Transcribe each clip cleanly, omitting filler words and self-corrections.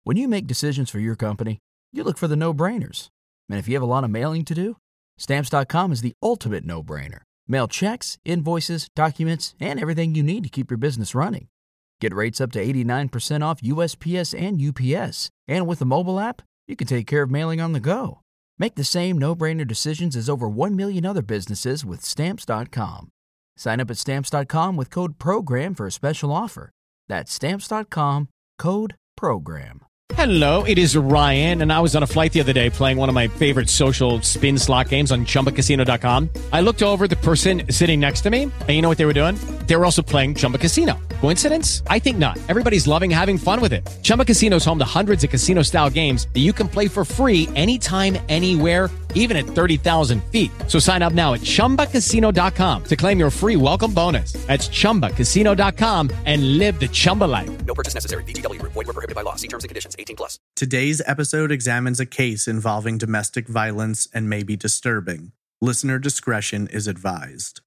When you make decisions for your company, you look for the no-brainers. And if you have a lot of mailing to do, Stamps.com is the ultimate no-brainer. Mail checks, invoices, documents, and everything you need to keep your business running. Get rates up to 89% off USPS and UPS. And with the mobile app, you can take care of mailing on the go. Make the same no-brainer decisions as over 1 million other businesses with Stamps.com. Sign up at Stamps.com with code PROGRAM for a special offer. That's Stamps.com, code PROGRAM. Hello, it is Ryan, and I was on a flight the other day playing one of my favorite social spin slot games on ChumbaCasino.com. I looked over at the person sitting next to me, and you know what they were doing? They were also playing Chumba Casino. Coincidence? I think not. Everybody's loving having fun with it. Chumba Casino is home to hundreds of casino-style games that you can play for free anytime, anywhere, even at 30,000 feet. So sign up now at ChumbaCasino.com to claim your free welcome bonus. That's ChumbaCasino.com and live the Chumba life. No purchase necessary. VGW. Void where prohibited by law. See terms and conditions. 18+. Today's episode examines a case involving domestic violence and may be disturbing. Listener discretion is advised.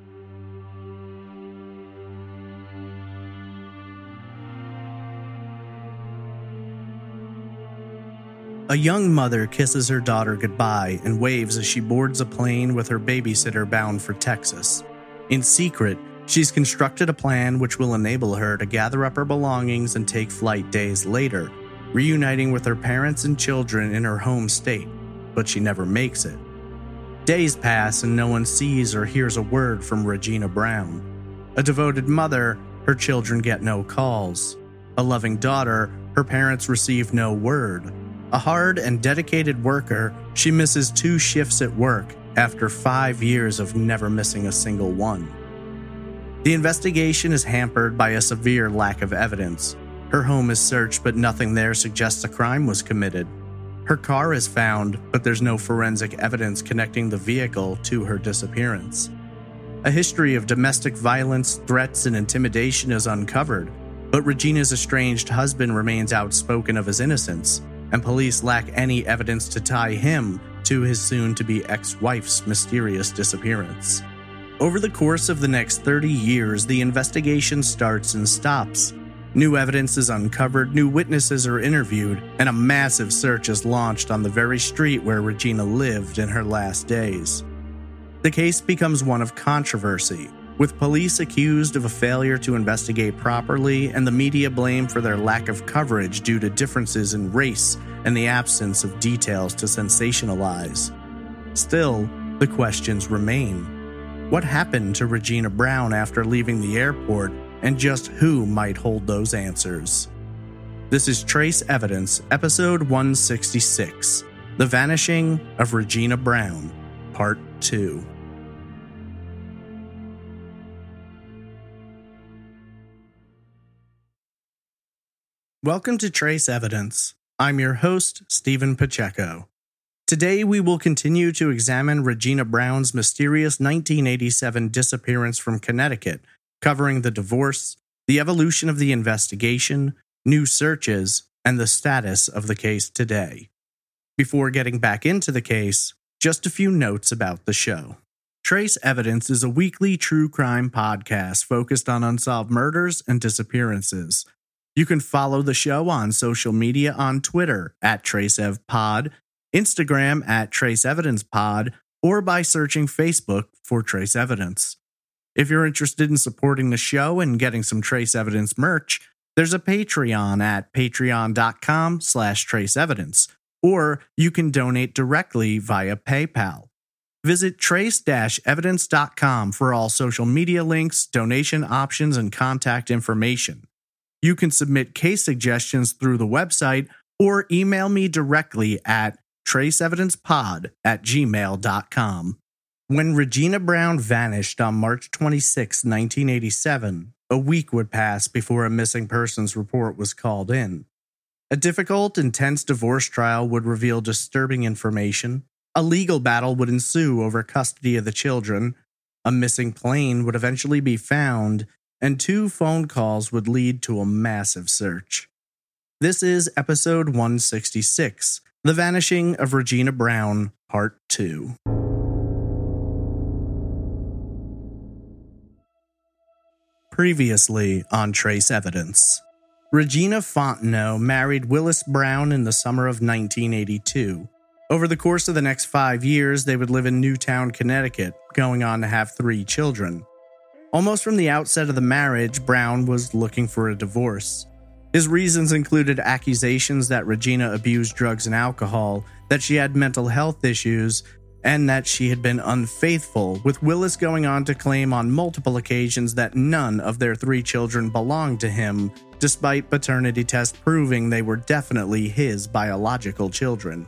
A young mother kisses her daughter goodbye and waves as she boards a plane with her babysitter bound for Texas. In secret, she's constructed a plan which will enable her to gather up her belongings and take flight days later, reuniting with her parents and children in her home state, but she never makes it. Days pass and no one sees or hears a word from Regina Brown. A devoted mother, her children get no calls. A loving daughter, her parents receive no word. A hard and dedicated worker, she misses 2 shifts at work after 5 years of never missing a single one. The investigation is hampered by a severe lack of evidence. Her home is searched, but nothing there suggests a crime was committed. Her car is found, but there's no forensic evidence connecting the vehicle to her disappearance. A history of domestic violence, threats, and intimidation is uncovered, but Regina's estranged husband remains outspoken of his innocence, and police lack any evidence to tie him to his soon-to-be ex-wife's mysterious disappearance. Over the course of the next 30 years, the investigation starts and stops. New evidence is uncovered, new witnesses are interviewed, and a massive search is launched on the very street where Regina lived in her last days. The case becomes one of controversy, with police accused of a failure to investigate properly and the media blamed for their lack of coverage due to differences in race and the absence of details to sensationalize. Still, the questions remain. What happened to Regina Brown after leaving the airport, and just who might hold those answers? This is Trace Evidence, episode 166, The Vanishing of Regina Brown, part 2. Welcome to Trace Evidence. I'm your host, Stephen Pacheco. Today we will continue to examine Regina Brown's mysterious 1987 disappearance from Connecticut, covering the divorce, the evolution of the investigation, new searches, and the status of the case today. Before getting back into the case, just a few notes about the show. Trace Evidence is a weekly true crime podcast focused on unsolved murders and disappearances. You can follow the show on social media on Twitter @TraceEvPod, Instagram @TraceEvidencePod, or by searching Facebook for Trace Evidence. If you're interested in supporting the show and getting some Trace Evidence merch, there's a Patreon at patreon.com/traceevidence, or you can donate directly via PayPal. Visit trace-evidence.com for all social media links, donation options, and contact information. You can submit case suggestions through the website or email me directly at traceevidencepod@gmail.com. When Regina Brown vanished on March 26, 1987, a week would pass before a missing persons report was called in. A difficult, intense divorce trial would reveal disturbing information. A legal battle would ensue over custody of the children. A missing plane would eventually be found, and 2 phone calls would lead to a massive search. This is episode 166, The Vanishing of Regina Brown, Part 2. Previously on Trace Evidence. Regina Fontenot married Willis Brown in the summer of 1982. Over the course of the next 5 years, they would live in Newtown, Connecticut, going on to have 3 children. Almost from the outset of the marriage, Brown was looking for a divorce. His reasons included accusations that Regina abused drugs and alcohol, that she had mental health issues, and that she had been unfaithful, with Willis going on to claim on multiple occasions that none of their 3 children belonged to him, despite paternity tests proving they were definitely his biological children.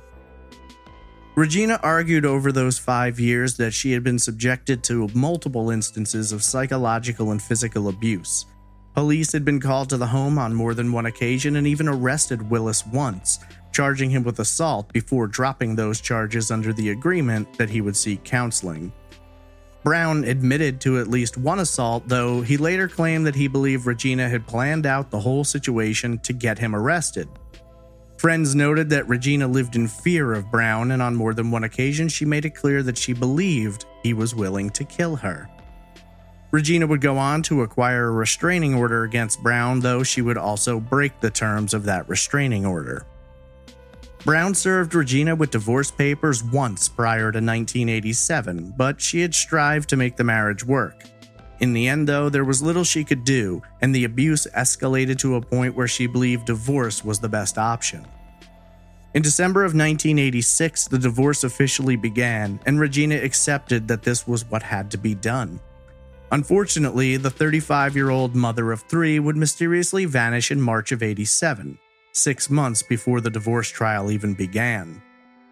Regina argued over those 5 years that she had been subjected to multiple instances of psychological and physical abuse. Police had been called to the home on more than one occasion and even arrested Willis once, charging him with assault before dropping those charges under the agreement that he would seek counseling. Brown admitted to at least one assault, though he later claimed that he believed Regina had planned out the whole situation to get him arrested. Friends noted that Regina lived in fear of Brown, and on more than one occasion she made it clear that she believed he was willing to kill her. Regina would go on to acquire a restraining order against Brown, though she would also break the terms of that restraining order. Brown served Regina with divorce papers once prior to 1987, but she had strived to make the marriage work. In the end, though, there was little she could do, and the abuse escalated to a point where she believed divorce was the best option. In December of 1986, the divorce officially began, and Regina accepted that this was what had to be done. Unfortunately, the 35-year-old mother of 3 would mysteriously vanish in March of '87, 6 months before the divorce trial even began.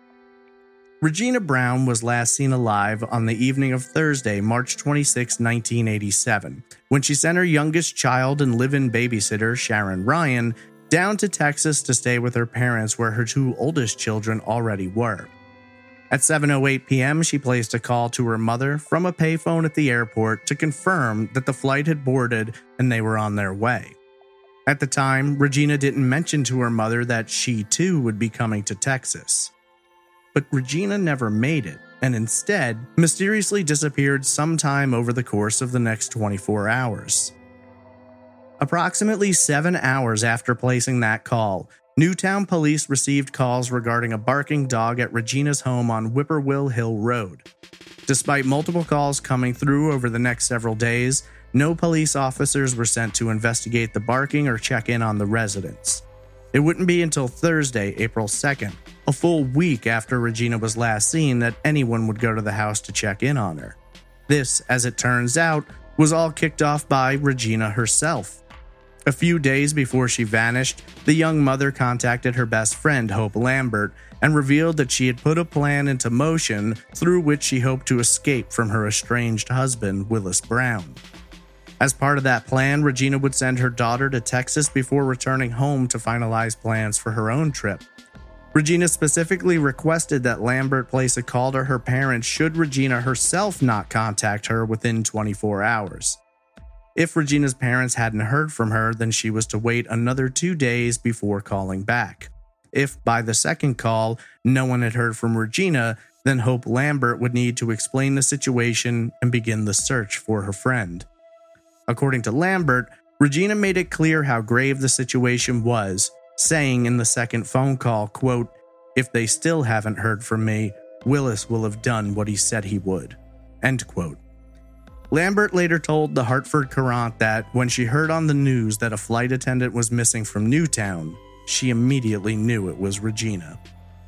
Regina Brown was last seen alive on the evening of Thursday, March 26, 1987, when she sent her youngest child and live-in babysitter, Sharon Ryan, down to Texas to stay with her parents where her 2 oldest children already were. At 7:08 p.m., she placed a call to her mother from a payphone at the airport to confirm that the flight had boarded and they were on their way. At the time, Regina didn't mention to her mother that she too would be coming to Texas. But Regina never made it, and instead mysteriously disappeared sometime over the course of the next 24 hours. Approximately 7 hours after placing that call, Newtown police received calls regarding a barking dog at Regina's home on Whippoorwill Hill Road. Despite multiple calls coming through over the next several days, no police officers were sent to investigate the barking or check in on the residents. It wouldn't be until Thursday, April 2nd, a full week after Regina was last seen, that anyone would go to the house to check in on her. This, as it turns out, was all kicked off by Regina herself. A few days before she vanished, the young mother contacted her best friend, Hope Lambert, and revealed that she had put a plan into motion through which she hoped to escape from her estranged husband, Willis Brown. As part of that plan, Regina would send her daughter to Texas before returning home to finalize plans for her own trip. Regina specifically requested that Lambert place a call to her parents should Regina herself not contact her within 24 hours. If Regina's parents hadn't heard from her, then she was to wait another 2 days before calling back. If by the second call no one had heard from Regina, then Hope Lambert would need to explain the situation and begin the search for her friend. According to Lambert, Regina made it clear how grave the situation was, saying in the second phone call, quote, "If they still haven't heard from me, Willis will have done what he said he would." End quote. Lambert later told the Hartford Courant that when she heard on the news that a flight attendant was missing from Newtown, she immediately knew it was Regina.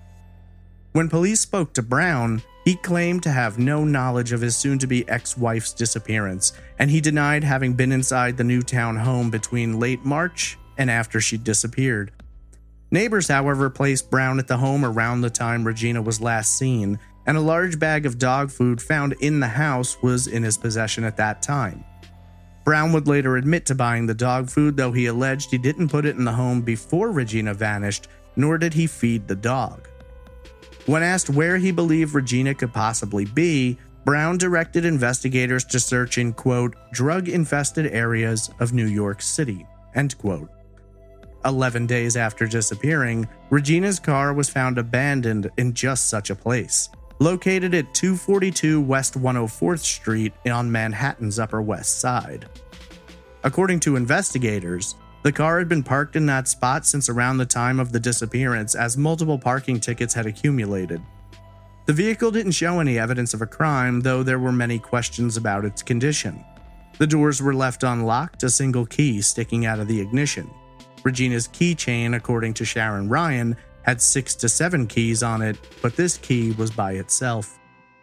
When police spoke to Brown, he claimed to have no knowledge of his soon-to-be ex-wife's disappearance, and he denied having been inside the Newtown home between late March and after she disappeared. Neighbors, however, placed Brown at the home around the time Regina was last seen, and a large bag of dog food found in the house was in his possession at that time. Brown would later admit to buying the dog food, though he alleged he didn't put it in the home before Regina vanished, nor did he feed the dog. When asked where he believed Regina could possibly be, Brown directed investigators to search in, quote, drug-infested areas of New York City, end quote. 11 days after disappearing, Regina's car was found abandoned in just such a place, located at 242 West 104th Street on Manhattan's Upper West Side. According to investigators, The car had been parked in that spot since around the time of the disappearance, as multiple parking tickets had accumulated. The vehicle didn't show any evidence of a crime, though there were many questions about its condition. The doors were left unlocked, a single key sticking out of the ignition. Regina's keychain, according to Sharon Ryan, had 6 to 7 keys on it, but this key was by itself.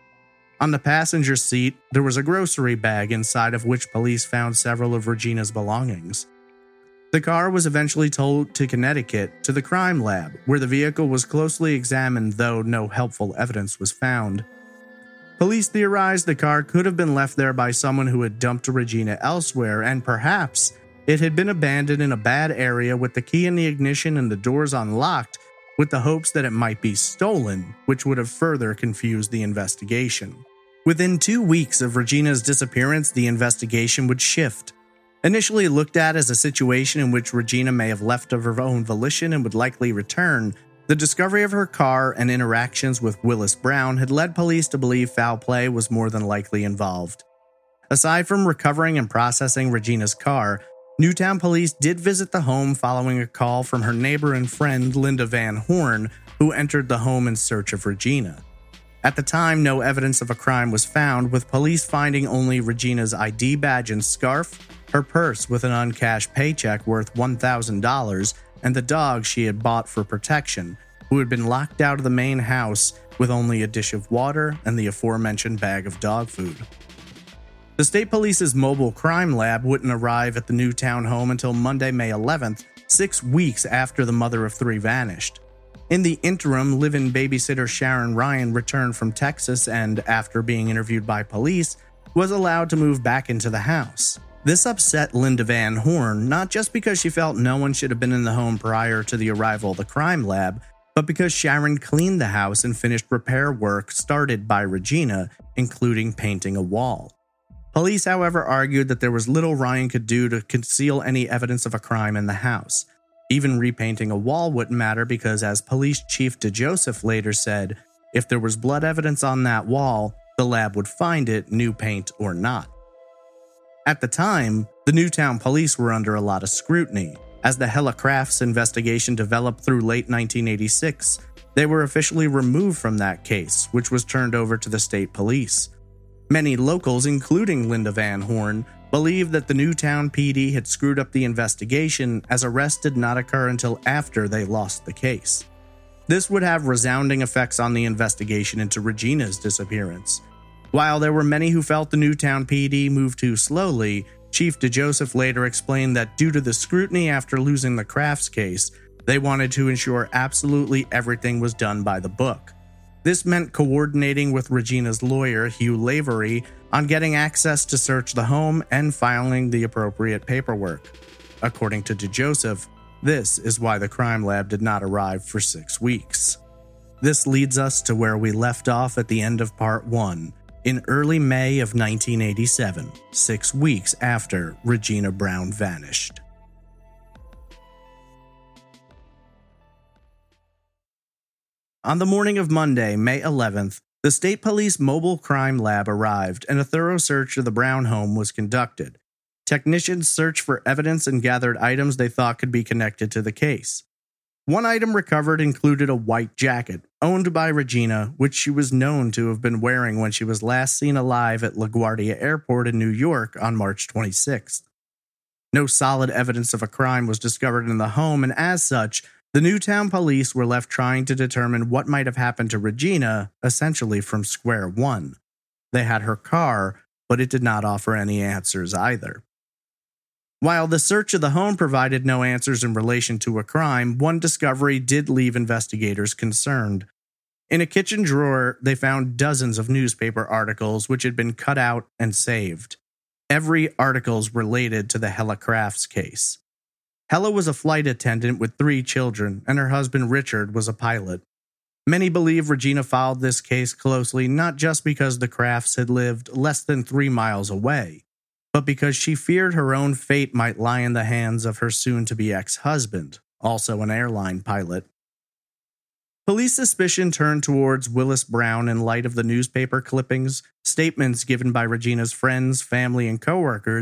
On the passenger seat, there was a grocery bag inside of which police found several of Regina's belongings. The car was eventually towed to Connecticut to the crime lab, where the vehicle was closely examined, though no helpful evidence was found. Police theorized the car could have been left there by someone who had dumped Regina elsewhere, and perhaps it had been abandoned in a bad area with the key in the ignition and the doors unlocked, with the hopes that it might be stolen, which would have further confused the investigation. Within 2 weeks of Regina's disappearance, the investigation would shift. Initially looked at as a situation in which Regina may have left of her own volition and would likely return, the discovery of her car and interactions with Willis Brown had led police to believe foul play was more than likely involved. Aside from recovering and processing Regina's car, Newtown police did visit the home following a call from her neighbor and friend Linda Van Horn, who entered the home in search of Regina. At the time, no evidence of a crime was found, with police finding only Regina's ID badge and scarf, her purse with an uncashed paycheck worth $1,000, and the dog she had bought for protection, who had been locked out of the main house with only a dish of water and the aforementioned bag of dog food. The state police's mobile crime lab wouldn't arrive at the Newtown home until Monday, May 11th, 6 weeks after the mother of 3 vanished. In the interim, live-in babysitter Sharon Ryan returned from Texas and, after being interviewed by police, was allowed to move back into the house. This upset Linda Van Horn, not just because she felt no one should have been in the home prior to the arrival of the crime lab, but because Sharon cleaned the house and finished repair work started by Regina, including painting a wall. Police, however, argued that there was little Ryan could do to conceal any evidence of a crime in the house. Even repainting a wall wouldn't matter because, as Police Chief DeJoseph later said, if there was blood evidence on that wall, the lab would find it, new paint or not. At the time, the Newtown police were under a lot of scrutiny. As the Hella Crafts investigation developed through late 1986, they were officially removed from that case, which was turned over to the state police. Many locals, including Linda Van Horn, believed that the Newtown PD had screwed up the investigation, as arrests did not occur until after they lost the case. This would have resounding effects on the investigation into Regina's disappearance. While there were many who felt the Newtown PD moved too slowly, Chief DeJoseph later explained that due to the scrutiny after losing the Crafts case, they wanted to ensure absolutely everything was done by the book. This meant coordinating with Regina's lawyer, Hugh Lavery, on getting access to search the home and filing the appropriate paperwork. According to DeJoseph, this is why the crime lab did not arrive for 6 weeks. This leads us to where we left off at the end of Part 1, in early May of 1987, 6 weeks after Regina Brown vanished. On the morning of Monday, May 11th, the State Police Mobile Crime Lab arrived and a thorough search of the Brown home was conducted. Technicians searched for evidence and gathered items they thought could be connected to the case. One item recovered included a white jacket, owned by Regina, which she was known to have been wearing when she was last seen alive at LaGuardia Airport in New York on March 26th. No solid evidence of a crime was discovered in the home, and as such, the Newtown police were left trying to determine what might have happened to Regina, essentially from square one. They had her car, but it did not offer any answers either. While the search of the home provided no answers in relation to a crime, one discovery did leave investigators concerned. In a kitchen drawer, they found dozens of newspaper articles which had been cut out and saved. Every article related to the Hella Crafts case. Hella was a flight attendant with 3 children, and her husband Richard was a pilot. Many believe Regina followed this case closely not just because the Crafts had lived less than 3 miles away, but because she feared her own fate might lie in the hands of her soon-to-be ex-husband, also an airline pilot. Police suspicion turned towards Willis Brown in light of the newspaper clippings, statements given by Regina's friends, family, and coworkers,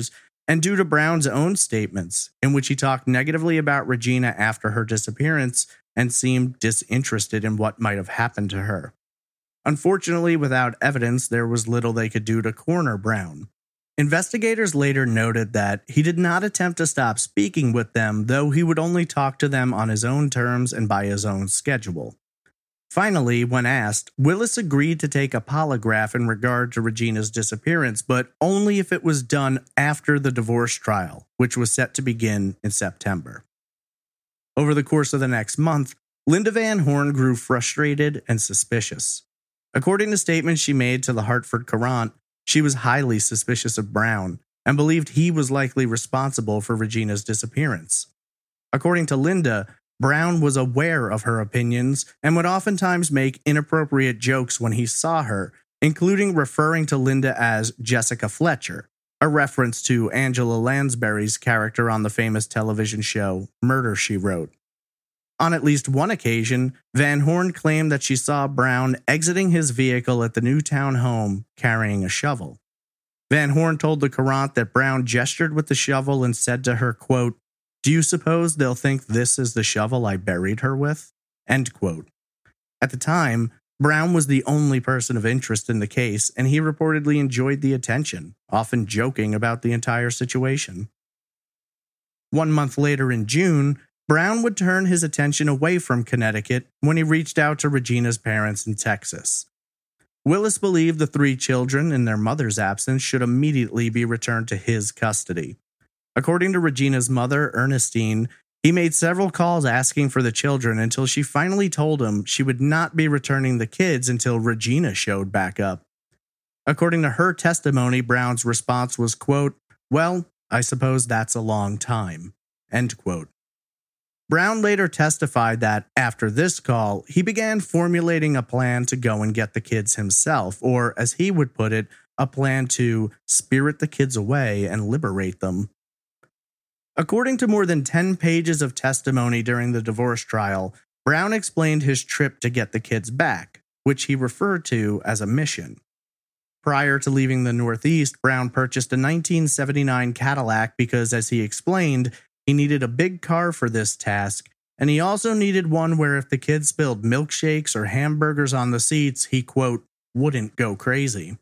and due to Brown's own statements, in which he talked negatively about Regina after her disappearance and seemed disinterested in what might have happened to her. Unfortunately, without evidence, there was little they could do to corner Brown. Investigators later noted that he did not attempt to stop speaking with them, though he would only talk to them on his own terms and by his own schedule. Finally, when asked, Willis agreed to take a polygraph in regard to Regina's disappearance, but only if it was done after the divorce trial, which was set to begin in September. Over the course of the next month, Linda Van Horn grew frustrated and suspicious. According to statements she made to the Hartford Courant, she was highly suspicious of Brown and believed he was likely responsible for Regina's disappearance. According to Linda, Brown was aware of her opinions and would oftentimes make inappropriate jokes when he saw her, including referring to Linda as Jessica Fletcher, a reference to Angela Lansbury's character on the famous television show Murder, She Wrote. On at least one occasion, Van Horn claimed that she saw Brown exiting his vehicle at the Newtown home carrying a shovel. Van Horn told the Courant that Brown gestured with the shovel and said to her, quote, "Do you suppose they'll think this is the shovel I buried her with?" End quote. At the time, Brown was the only person of interest in the case, and he reportedly enjoyed the attention, often joking about the entire situation. 1 month later in June, Brown would turn his attention away from Connecticut when he reached out to Regina's parents in Texas. Willis believed the 3 children, in their mother's absence, should immediately be returned to his custody. According to Regina's mother, Ernestine, he made several calls asking for the children until she finally told him she would not be returning the kids until Regina showed back up. According to her testimony, Brown's response was, quote, "Well, I suppose that's a long time," end quote. Brown later testified that, after this call, he began formulating a plan to go and get the kids himself, or, as he would put it, a plan to spirit the kids away and liberate them. According to more than 10 pages of testimony during the divorce trial, Brown explained his trip to get the kids back, which he referred to as a mission. Prior to leaving the Northeast, Brown purchased a 1979 Cadillac because, as he explained, he needed a big car for this task, and he also needed one where if the kids spilled milkshakes or hamburgers on the seats, he, quote, "wouldn't go crazy."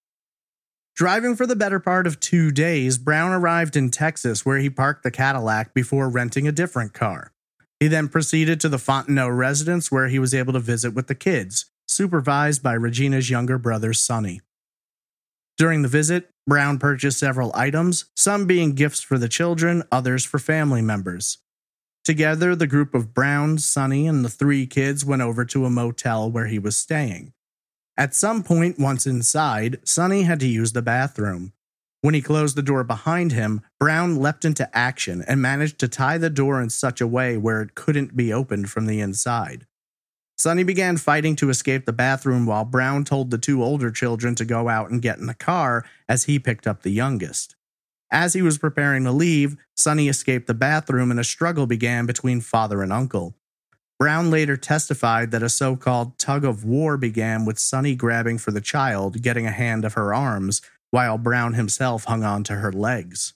Driving for the better part of 2 days, Brown arrived in Texas where he parked the Cadillac before renting a different car. He then proceeded to the Fontenot residence where he was able to visit with the kids, supervised by Regina's younger brother, Sonny. During the visit, Brown purchased several items, some being gifts for the children, others for family members. Together, the group of Brown, Sonny, and the 3 kids went over to a motel where he was staying. At some point, once inside, Sonny had to use the bathroom. When he closed the door behind him, Brown leapt into action and managed to tie the door in such a way where it couldn't be opened from the inside. Sonny began fighting to escape the bathroom while Brown told the 2 older children to go out and get in the car as he picked up the youngest. As he was preparing to leave, Sonny escaped the bathroom and a struggle began between father and uncle. Brown later testified that a so-called tug of war began with Sonny grabbing for the child, getting a hand of her arms, while Brown himself hung on to her legs.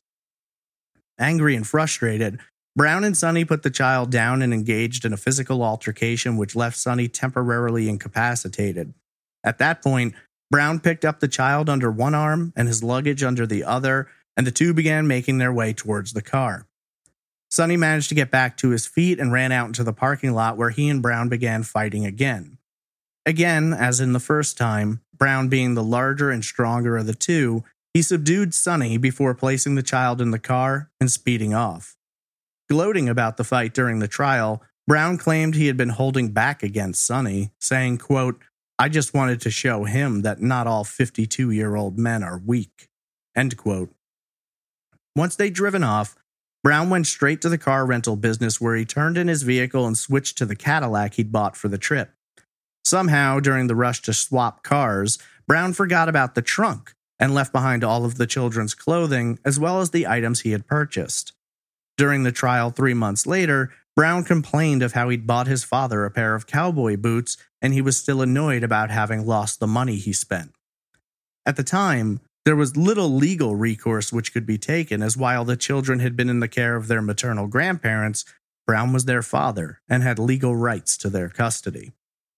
Angry and frustrated, Brown and Sonny put the child down and engaged in a physical altercation which left Sonny temporarily incapacitated. At that point, Brown picked up the child under one arm and his luggage under the other, and the 2 began making their way towards the car. Sonny managed to get back to his feet and ran out into the parking lot where he and Brown began fighting again. Again, as in the first time, Brown being the larger and stronger of the 2, he subdued Sonny before placing the child in the car and speeding off. Gloating about the fight during the trial, Brown claimed he had been holding back against Sonny, saying, quote, "I just wanted to show him that not all 52-year-old men are weak," end quote. Once they'd driven off, Brown went straight to the car rental business where he turned in his vehicle and switched to the Cadillac he'd bought for the trip. Somehow, during the rush to swap cars, Brown forgot about the trunk and left behind all of the children's clothing as well as the items he had purchased. During the trial 3 months later, Brown complained of how he'd bought his father a pair of cowboy boots and he was still annoyed about having lost the money he spent. At the time, There was little legal recourse which could be taken, as while the children had been in the care of their maternal grandparents, Brown was their father and had legal rights to their custody.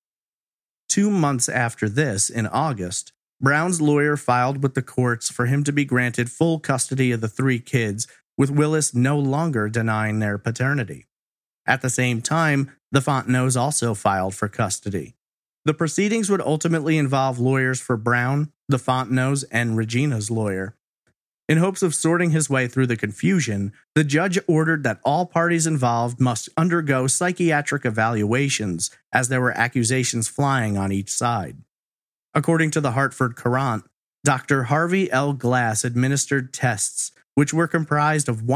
2 months after this, in August, Brown's lawyer filed with the courts for him to be granted full custody of the 3 kids, with Willis no longer denying their paternity. At the same time, the Fontenot's also filed for custody. The proceedings would ultimately involve lawyers for Brown, the Fontenot's, and Regina's lawyer. In hopes of sorting his way through the confusion, the judge ordered that all parties involved must undergo psychiatric evaluations, as there were accusations flying on each side. According to the Hartford Courant, Dr. Harvey L. Glass administered tests which were comprised of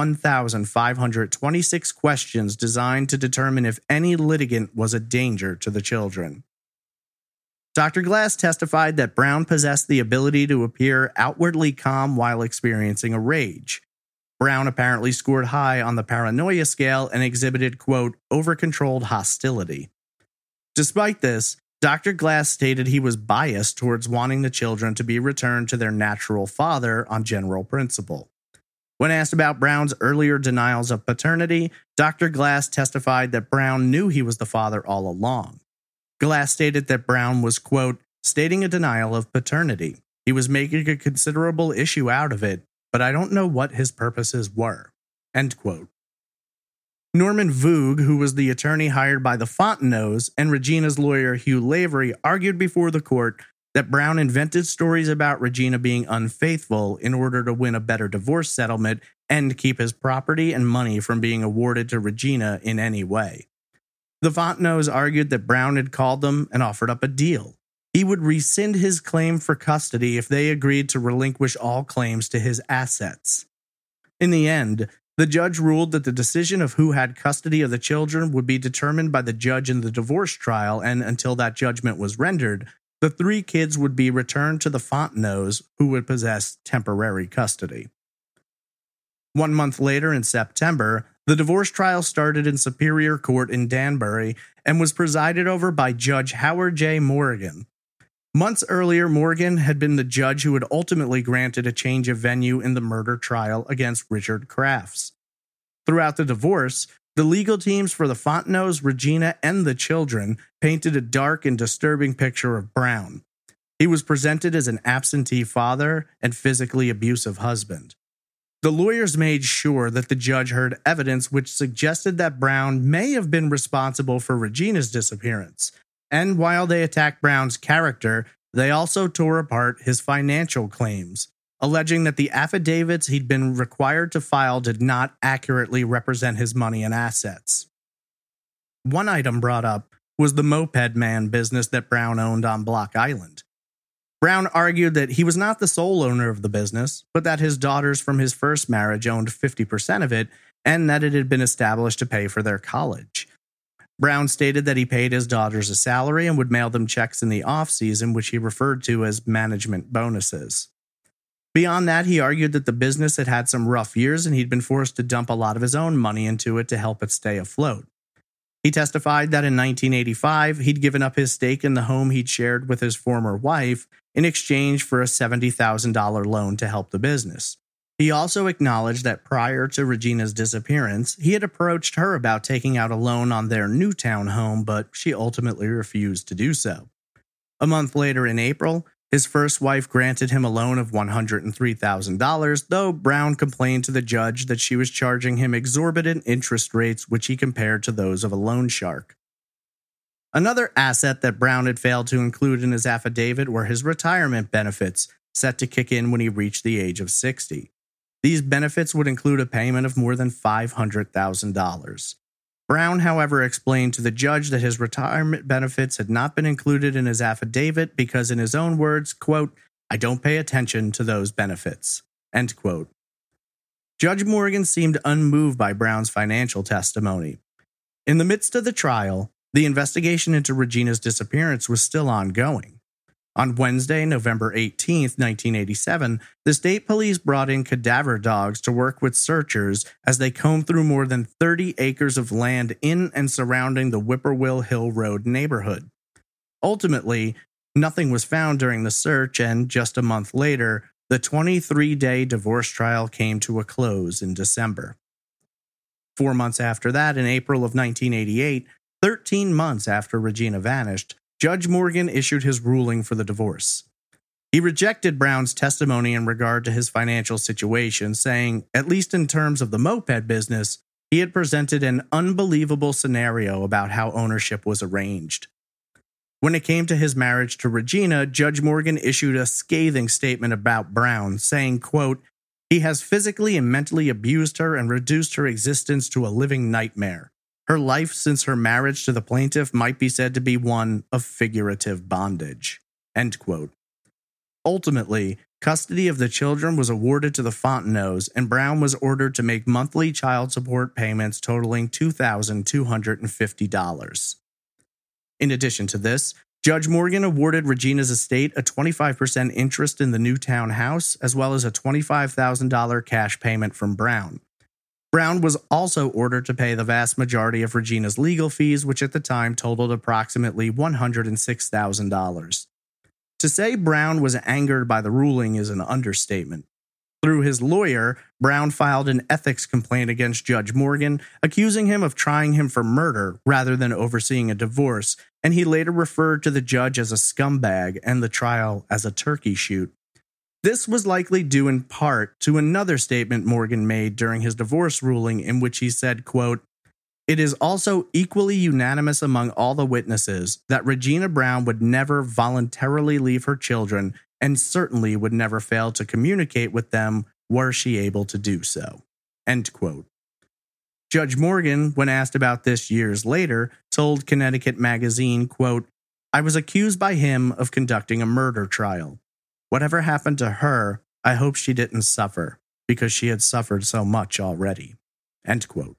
1,526 questions designed to determine if any litigant was a danger to the children. Dr. Glass testified that Brown possessed the ability to appear outwardly calm while experiencing a rage. Brown apparently scored high on the paranoia scale and exhibited, quote, over-controlled hostility. Despite this, Dr. Glass stated he was biased towards wanting the children to be returned to their natural father on general principle. When asked about Brown's earlier denials of paternity, Dr. Glass testified that Brown knew he was the father all along. Glass stated that Brown was, quote, stating a denial of paternity. He was making a considerable issue out of it, but I don't know what his purposes were, end quote. Norman Voog, who was the attorney hired by the Fontenot's, and Regina's lawyer Hugh Lavery argued before the court that Brown invented stories about Regina being unfaithful in order to win a better divorce settlement and keep his property and money from being awarded to Regina in any way. The Fontenot's argued that Brown had called them and offered up a deal. He would rescind his claim for custody if they agreed to relinquish all claims to his assets. In the end, the judge ruled that the decision of who had custody of the children would be determined by the judge in the divorce trial, and until that judgment was rendered, the 3 kids would be returned to the Fontenot's, who would possess temporary custody. 1 month later, in September, the divorce trial started in Superior Court in Danbury and was presided over by Judge Howard J. Morgan. Months earlier, Morgan had been the judge who had ultimately granted a change of venue in the murder trial against Richard Crafts. Throughout the divorce, the legal teams for the Fontenot's, Regina, and the children painted a dark and disturbing picture of Brown. He was presented as an absentee father and physically abusive husband. The lawyers made sure that the judge heard evidence which suggested that Brown may have been responsible for Regina's disappearance, and while they attacked Brown's character, they also tore apart his financial claims, alleging that the affidavits he'd been required to file did not accurately represent his money and assets. One item brought up was the Moped Man business that Brown owned on Block Island. Brown argued that he was not the sole owner of the business, but that his daughters from his first marriage owned 50% of it, and that it had been established to pay for their college. Brown stated that he paid his daughters a salary and would mail them checks in the off-season, which he referred to as management bonuses. Beyond that, he argued that the business had had some rough years and he'd been forced to dump a lot of his own money into it to help it stay afloat. He testified that in 1985, he'd given up his stake in the home he'd shared with his former wife in exchange for a $70,000 loan to help the business. He also acknowledged that prior to Regina's disappearance, he had approached her about taking out a loan on their Newtown home, but she ultimately refused to do so. A month later, in April, his first wife granted him a loan of $103,000, though Brown complained to the judge that she was charging him exorbitant interest rates, which he compared to those of a loan shark. Another asset that Brown had failed to include in his affidavit were his retirement benefits, set to kick in when he reached the age of 60. These benefits would include a payment of more than $500,000. Brown, however, explained to the judge that his retirement benefits had not been included in his affidavit because, in his own words, quote, I don't pay attention to those benefits, end quote. Judge Morgan seemed unmoved by Brown's financial testimony. In the midst of the trial, the investigation into Regina's disappearance was still ongoing. On Wednesday, November 18, 1987, the state police brought in cadaver dogs to work with searchers as they combed through more than 30 acres of land in and surrounding the Whippoorwill Hill Road neighborhood. Ultimately, nothing was found during the search, and just a month later, The 23-day divorce trial came to a close in December. 4 months after that, in April of 1988, 13 months after Regina vanished, Judge Morgan issued his ruling for the divorce. He rejected Brown's testimony in regard to his financial situation, saying, at least in terms of the moped business, he had presented an unbelievable scenario about how ownership was arranged. When it came to his marriage to Regina, Judge Morgan issued a scathing statement about Brown, saying, quote, he has physically and mentally abused her and reduced her existence to a living nightmare. Her life since her marriage to the plaintiff might be said to be one of figurative bondage. End quote. Ultimately, custody of the children was awarded to the Fontenot, and Brown was ordered to make monthly child support payments totaling $2,250. In addition to this, Judge Morgan awarded Regina's estate a 25% interest in the Newtown house, as well as a $25,000 cash payment from Brown. Brown was also ordered to pay the vast majority of Regina's legal fees, which at the time totaled approximately $106,000. To say Brown was angered by the ruling is an understatement. Through his lawyer, Brown filed an ethics complaint against Judge Morgan, accusing him of trying him for murder rather than overseeing a divorce, and he later referred to the judge as a scumbag and the trial as a turkey shoot. This was likely due in part to another statement Morgan made during his divorce ruling, in which he said, quote, it is also equally unanimous among all the witnesses that Regina Brown would never voluntarily leave her children and certainly would never fail to communicate with them were she able to do so. End quote. Judge Morgan, when asked about this years later, told Connecticut Magazine, quote, I was accused by him of conducting a murder trial. Whatever happened to her, I hope she didn't suffer, because she had suffered so much already. End quote.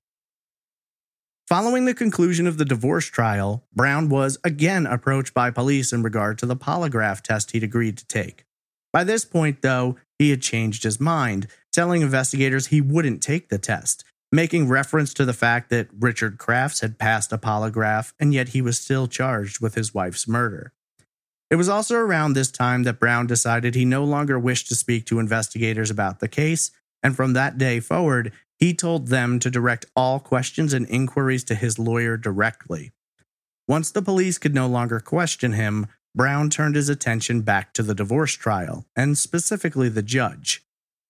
Following the conclusion of the divorce trial, Brown was again approached by police in regard to the polygraph test he'd agreed to take. By this point, though, he had changed his mind, telling investigators he wouldn't take the test, making reference to the fact that Richard Crafts had passed a polygraph and yet he was still charged with his wife's murder. It was also around this time that Brown decided he no longer wished to speak to investigators about the case, and from that day forward, he told them to direct all questions and inquiries to his lawyer directly. Once the police could no longer question him, Brown turned his attention back to the divorce trial, and specifically the judge.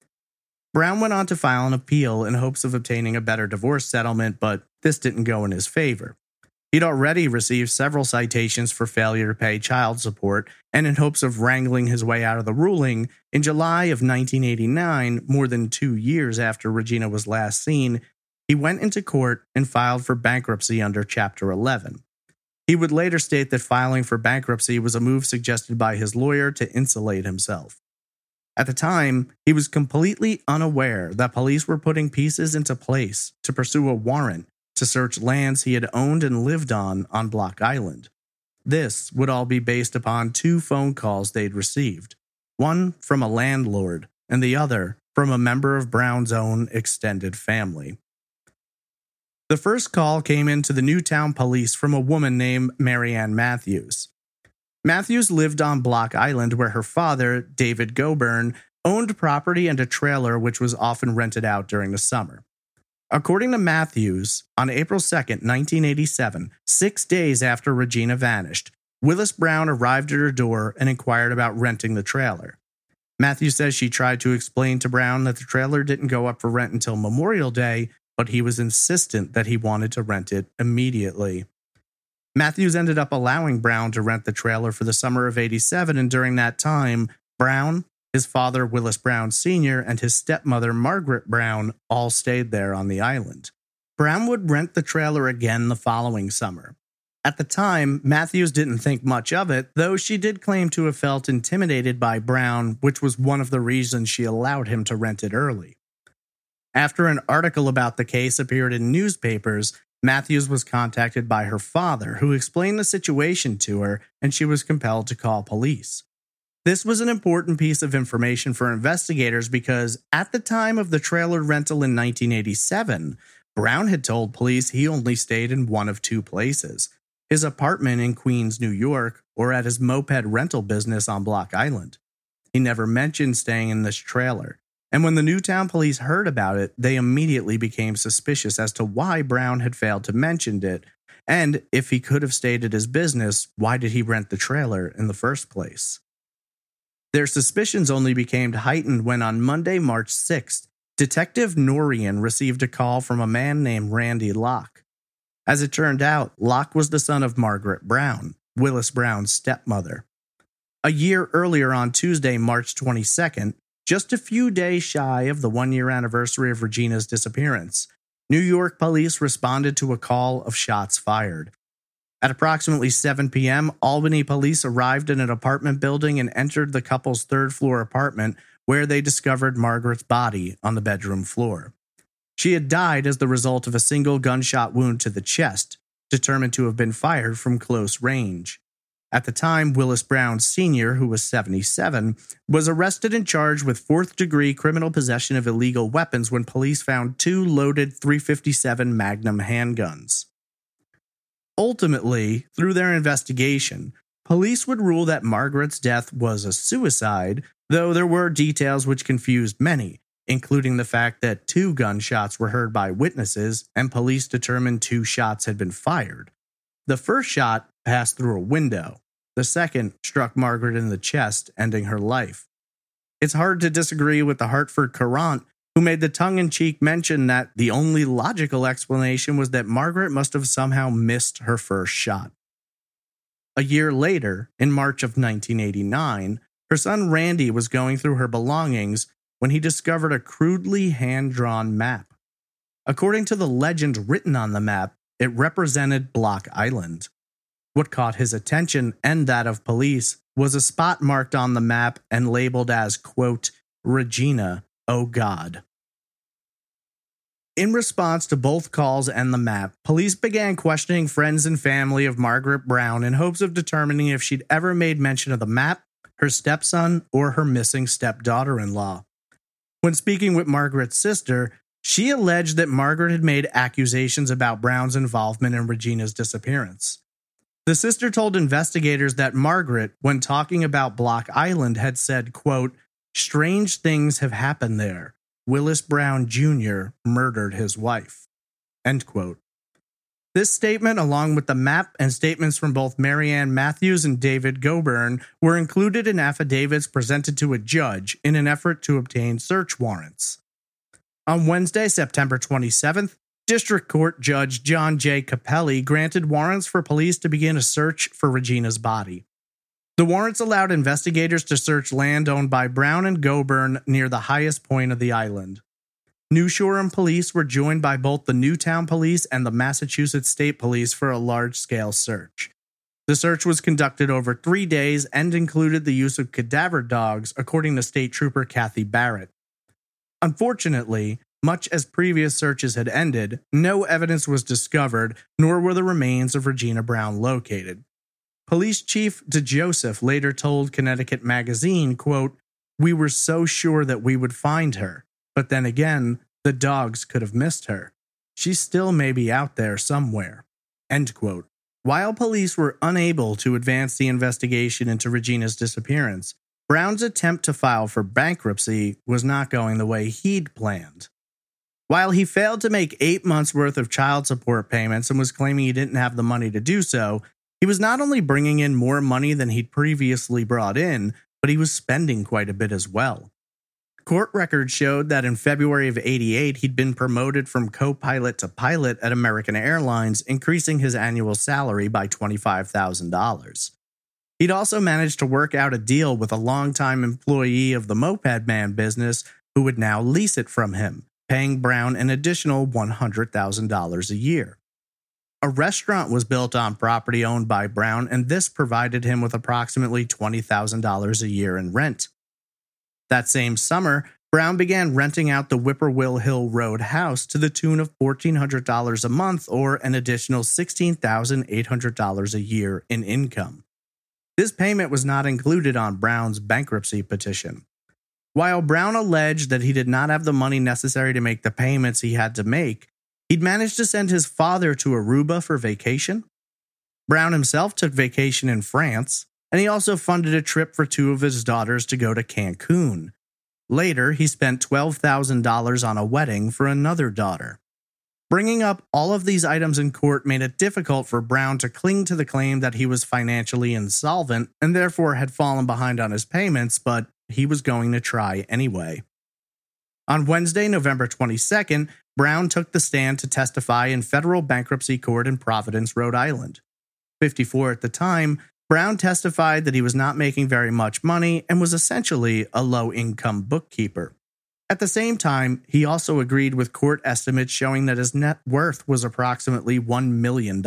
Brown went on to file an appeal in hopes of obtaining a better divorce settlement, but this didn't go in his favor. He'd already received several citations for failure to pay child support, and in hopes of wrangling his way out of the ruling, in July of 1989, more than 2 years after Regina was last seen, he went into court and filed for bankruptcy under Chapter 11. He would later state that filing for bankruptcy was a move suggested by his lawyer to insulate himself. At the time, he was completely unaware that police were putting pieces into place to pursue a warrant to search lands he had owned and lived on Block Island. This would all be based upon 2 phone calls they'd received, one from a landlord and the other from a member of Brown's own extended family. The first call came into the Newtown police from a woman named Marianne Matthews. Matthews lived on Block Island where her father, David Goburn, owned property and a trailer which was often rented out during the summer. According to Matthews, on April 2, 1987, 6 days after Regina vanished, Willis Brown arrived at her door and inquired about renting the trailer. Matthews says she tried to explain to Brown that the trailer didn't go up for rent until Memorial Day, but he was insistent that he wanted to rent it immediately. Matthews ended up allowing Brown to rent the trailer for the summer of '87, and during that time, Brown, his father, Willis Brown Sr., and his stepmother, Margaret Brown, all stayed there on the island. Brown would rent the trailer again the following summer. At the time, Matthews didn't think much of it, though she did claim to have felt intimidated by Brown, which was one of the reasons she allowed him to rent it early. After an article about the case appeared in newspapers, Matthews was contacted by her father, who explained the situation to her, and she was compelled to call police. This was an important piece of information for investigators because at the time of the trailer rental in 1987, Brown had told police he only stayed in one of 2 places, his apartment in Queens, New York, or at his moped rental business on Block Island. He never mentioned staying in this trailer. And when the Newtown police heard about it, they immediately became suspicious as to why Brown had failed to mention it. And if he could have stayed at his business, why did he rent the trailer in the first place? Their suspicions only became heightened when on Monday, March 6th, Detective Norian received a call from a man named Randy Locke. As it turned out, Locke was the son of Margaret Brown, Willis Brown's stepmother. A year earlier on Tuesday, March 22nd, just a few days shy of the one-year anniversary of Regina's disappearance, New York police responded to a call of shots fired. At approximately 7 p.m., Albany police arrived in an apartment building and entered the couple's third-floor apartment, where they discovered Margaret's body on the bedroom floor. She had died as the result of a single gunshot wound to the chest, determined to have been fired from close range. At the time, Willis Brown Sr., who was 77, was arrested and charged with fourth-degree criminal possession of illegal weapons when police found 2 loaded .357 Magnum handguns. Ultimately, through their investigation, police would rule that Margaret's death was a suicide, though there were details which confused many, including the fact that 2 gunshots were heard by witnesses and police determined 2 shots had been fired. The first shot passed through a window. The second struck Margaret in the chest, ending her life. It's hard to disagree with the Hartford Courant, who made the tongue-in-cheek mention that the only logical explanation was that Margaret must have somehow missed her first shot. A year later, in March of 1989, her son Randy was going through her belongings when he discovered a crudely hand-drawn map. According to the legend written on the map, it represented Block Island. What caught his attention and that of police was a spot marked on the map and labeled as, quote, Regina, oh God. In response to both calls and the map, police began questioning friends and family of Margaret Brown in hopes of determining if she'd ever made mention of the map, her stepson, or her missing stepdaughter-in-law. When speaking with Margaret's sister, she alleged that Margaret had made accusations about Brown's involvement in Regina's disappearance. The sister told investigators that Margaret, when talking about Block Island, had said, quote, strange things have happened there. Willis Brown Jr. murdered his wife. End quote. This statement, along with the map and statements from both Marianne Matthews and David Goburn, were included in affidavits presented to a judge in an effort to obtain search warrants. On Wednesday, September 27th, District Court Judge John J. Capelli granted warrants for police to begin a search for Regina's body. The warrants allowed investigators to search land owned by Brown and Goburn near the highest point of the island. New Shoreham police were joined by both the Newtown police and the Massachusetts State Police for a large-scale search. The search was conducted over 3 days and included the use of cadaver dogs, according to State Trooper Kathy Barrett. Unfortunately, much as previous searches had ended, no evidence was discovered, nor were the remains of Regina Brown located. Police Chief DeJoseph later told Connecticut Magazine, quote, we were so sure that we would find her, but then again, the dogs could have missed her. She still may be out there somewhere. End quote. While police were unable to advance the investigation into Regina's disappearance, Brown's attempt to file for bankruptcy was not going the way he'd planned. While he failed to make 8 months' worth of child support payments and was claiming he didn't have the money to do so, he was not only bringing in more money than he'd previously brought in, but he was spending quite a bit as well. Court records showed that in February of '88, he'd been promoted from co-pilot to pilot at American Airlines, increasing his annual salary by $25,000. He'd also managed to work out a deal with a longtime employee of the Moped Man business who would now lease it from him, paying Brown an additional $100,000 a year. A restaurant was built on property owned by Brown, and this provided him with approximately $20,000 a year in rent. That same summer, Brown began renting out the Whippoorwill Hill Road house to the tune of $1,400 a month, or an additional $16,800 a year in income. This payment was not included on Brown's bankruptcy petition. While Brown alleged that he did not have the money necessary to make the payments he had to make, he'd managed to send his father to Aruba for vacation. Brown himself took vacation in France. and he also funded a trip for 2 of his daughters to go to Cancun. Later, he spent $12,000 on a wedding for another daughter. Bringing up all of these items in court made it difficult for Brown to cling to the claim that he was financially insolvent and therefore had fallen behind on his payments, but he was going to try anyway. On Wednesday, November 22nd, Brown took the stand to testify in federal bankruptcy court in Providence, Rhode Island. 54 at the time, Brown testified that he was not making very much money and was essentially a low-income bookkeeper. At the same time, he also agreed with court estimates showing that his net worth was approximately $1 million.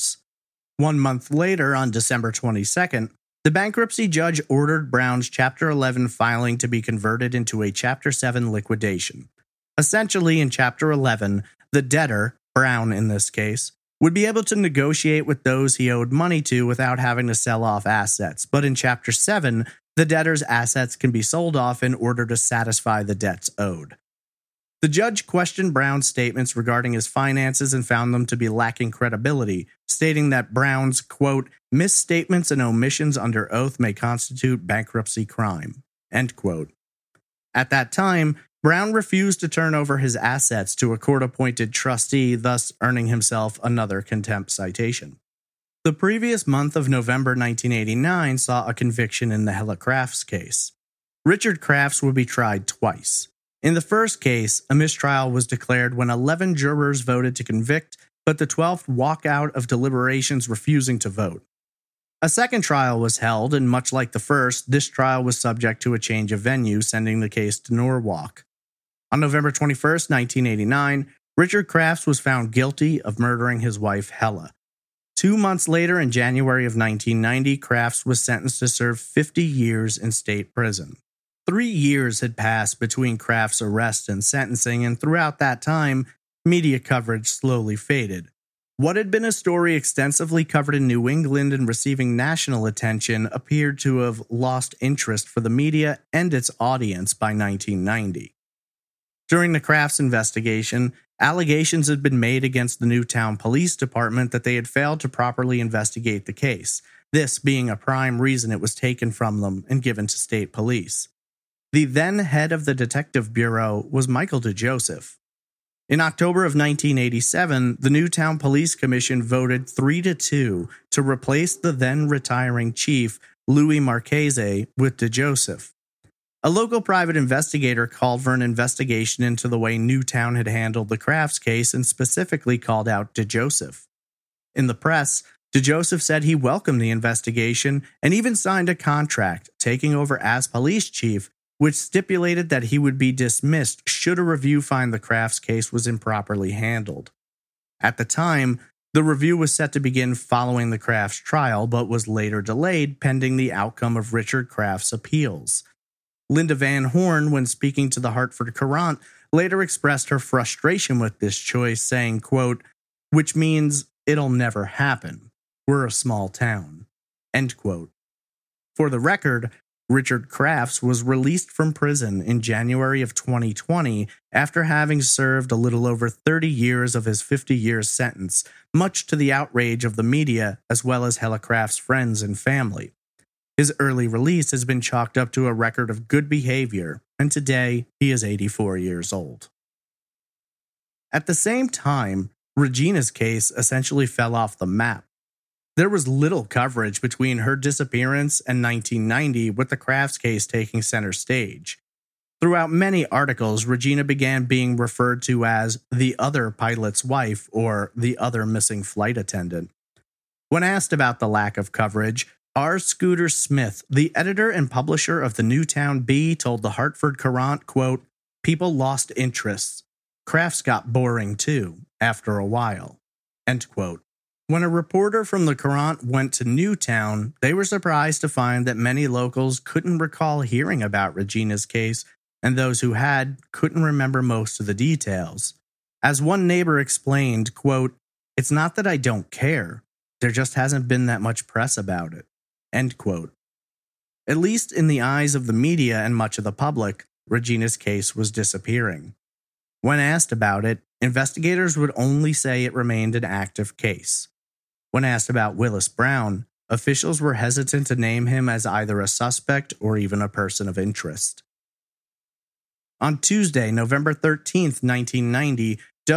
1 month later, on December 22nd, the bankruptcy judge ordered Brown's Chapter 11 filing to be converted into a Chapter 7 liquidation. Essentially, in Chapter 11, the debtor, Brown in this case, would be able to negotiate with those he owed money to without having to sell off assets, but in Chapter 7, the debtor's assets can be sold off in order to satisfy the debts owed. The judge questioned Brown's statements regarding his finances and found them to be lacking credibility, stating that Brown's, quote, misstatements and omissions under oath may constitute bankruptcy crime, end quote. At that time, Brown refused to turn over his assets to a court-appointed trustee, thus earning himself another contempt citation. The previous month of November 1989 saw a conviction in the Hella Crafts case. Richard Crafts would be tried twice. In the first case, a mistrial was declared when 11 jurors voted to convict, but the 12th walked out of deliberations refusing to vote. A second trial was held, and much like the first, this trial was subject to a change of venue, sending the case to Norwalk. On November 21, 1989, Richard Crafts was found guilty of murdering his wife Hella. 2 months later, in January of 1990, Crafts was sentenced to serve 50 years in state prison. 3 years had passed between Crafts' arrest and sentencing, and throughout that time, media coverage slowly faded. What had been a story extensively covered in New England and receiving national attention appeared to have lost interest for the media and its audience by 1990. During the Crafts investigation, allegations had been made against the Newtown Police Department that they had failed to properly investigate the case, this being a prime reason it was taken from them and given to state police. The then head of the Detective Bureau was Michael DeJoseph. In October of 1987, the Newtown Police Commission voted 3-2 to replace the then retiring chief, Louis Marchese, with DeJoseph. A local private investigator called for an investigation into the way Newtown had handled the Crafts case and specifically called out DeJoseph. In the press, DeJoseph said he welcomed the investigation and even signed a contract taking over as police chief, which stipulated that he would be dismissed should a review find the Crafts case was improperly handled. At the time, the review was set to begin following the Crafts trial, but was later delayed pending the outcome of Richard Crafts' appeals. Linda Van Horn, when speaking to the Hartford Courant, later expressed her frustration with this choice, saying, quote, which means it'll never happen. We're a small town, end quote. For the record, Richard Crafts was released from prison in January of 2020 after having served a little over 30 years of his 50-year sentence, much to the outrage of the media as well as Hella Crafts' friends and family. His early release has been chalked up to a record of good behavior, and today he is 84 years old. At the same time, Regina's case essentially fell off the map. There was little coverage between her disappearance and 1990, with the Crafts case taking center stage. Throughout many articles, Regina began being referred to as the other pilot's wife or the other missing flight attendant. When asked about the lack of coverage, R. Scooter Smith, the editor and publisher of the Newtown Bee, told the Hartford Courant, quote, people lost interests. Crafts got boring too, after a while, end quote. When a reporter from the Courant went to Newtown, they were surprised to find that many locals couldn't recall hearing about Regina's case, and those who had couldn't remember most of the details. As one neighbor explained, quote, it's not that I don't care, there just hasn't been that much press about it. End quote. At least in the eyes of the media and much of the public, Regina's case was disappearing. When asked about it, investigators would only say it remained an active case. When asked about Willis Brown, officials were hesitant to name him as either a suspect or even a person of interest. On Tuesday, November 13th, 1990,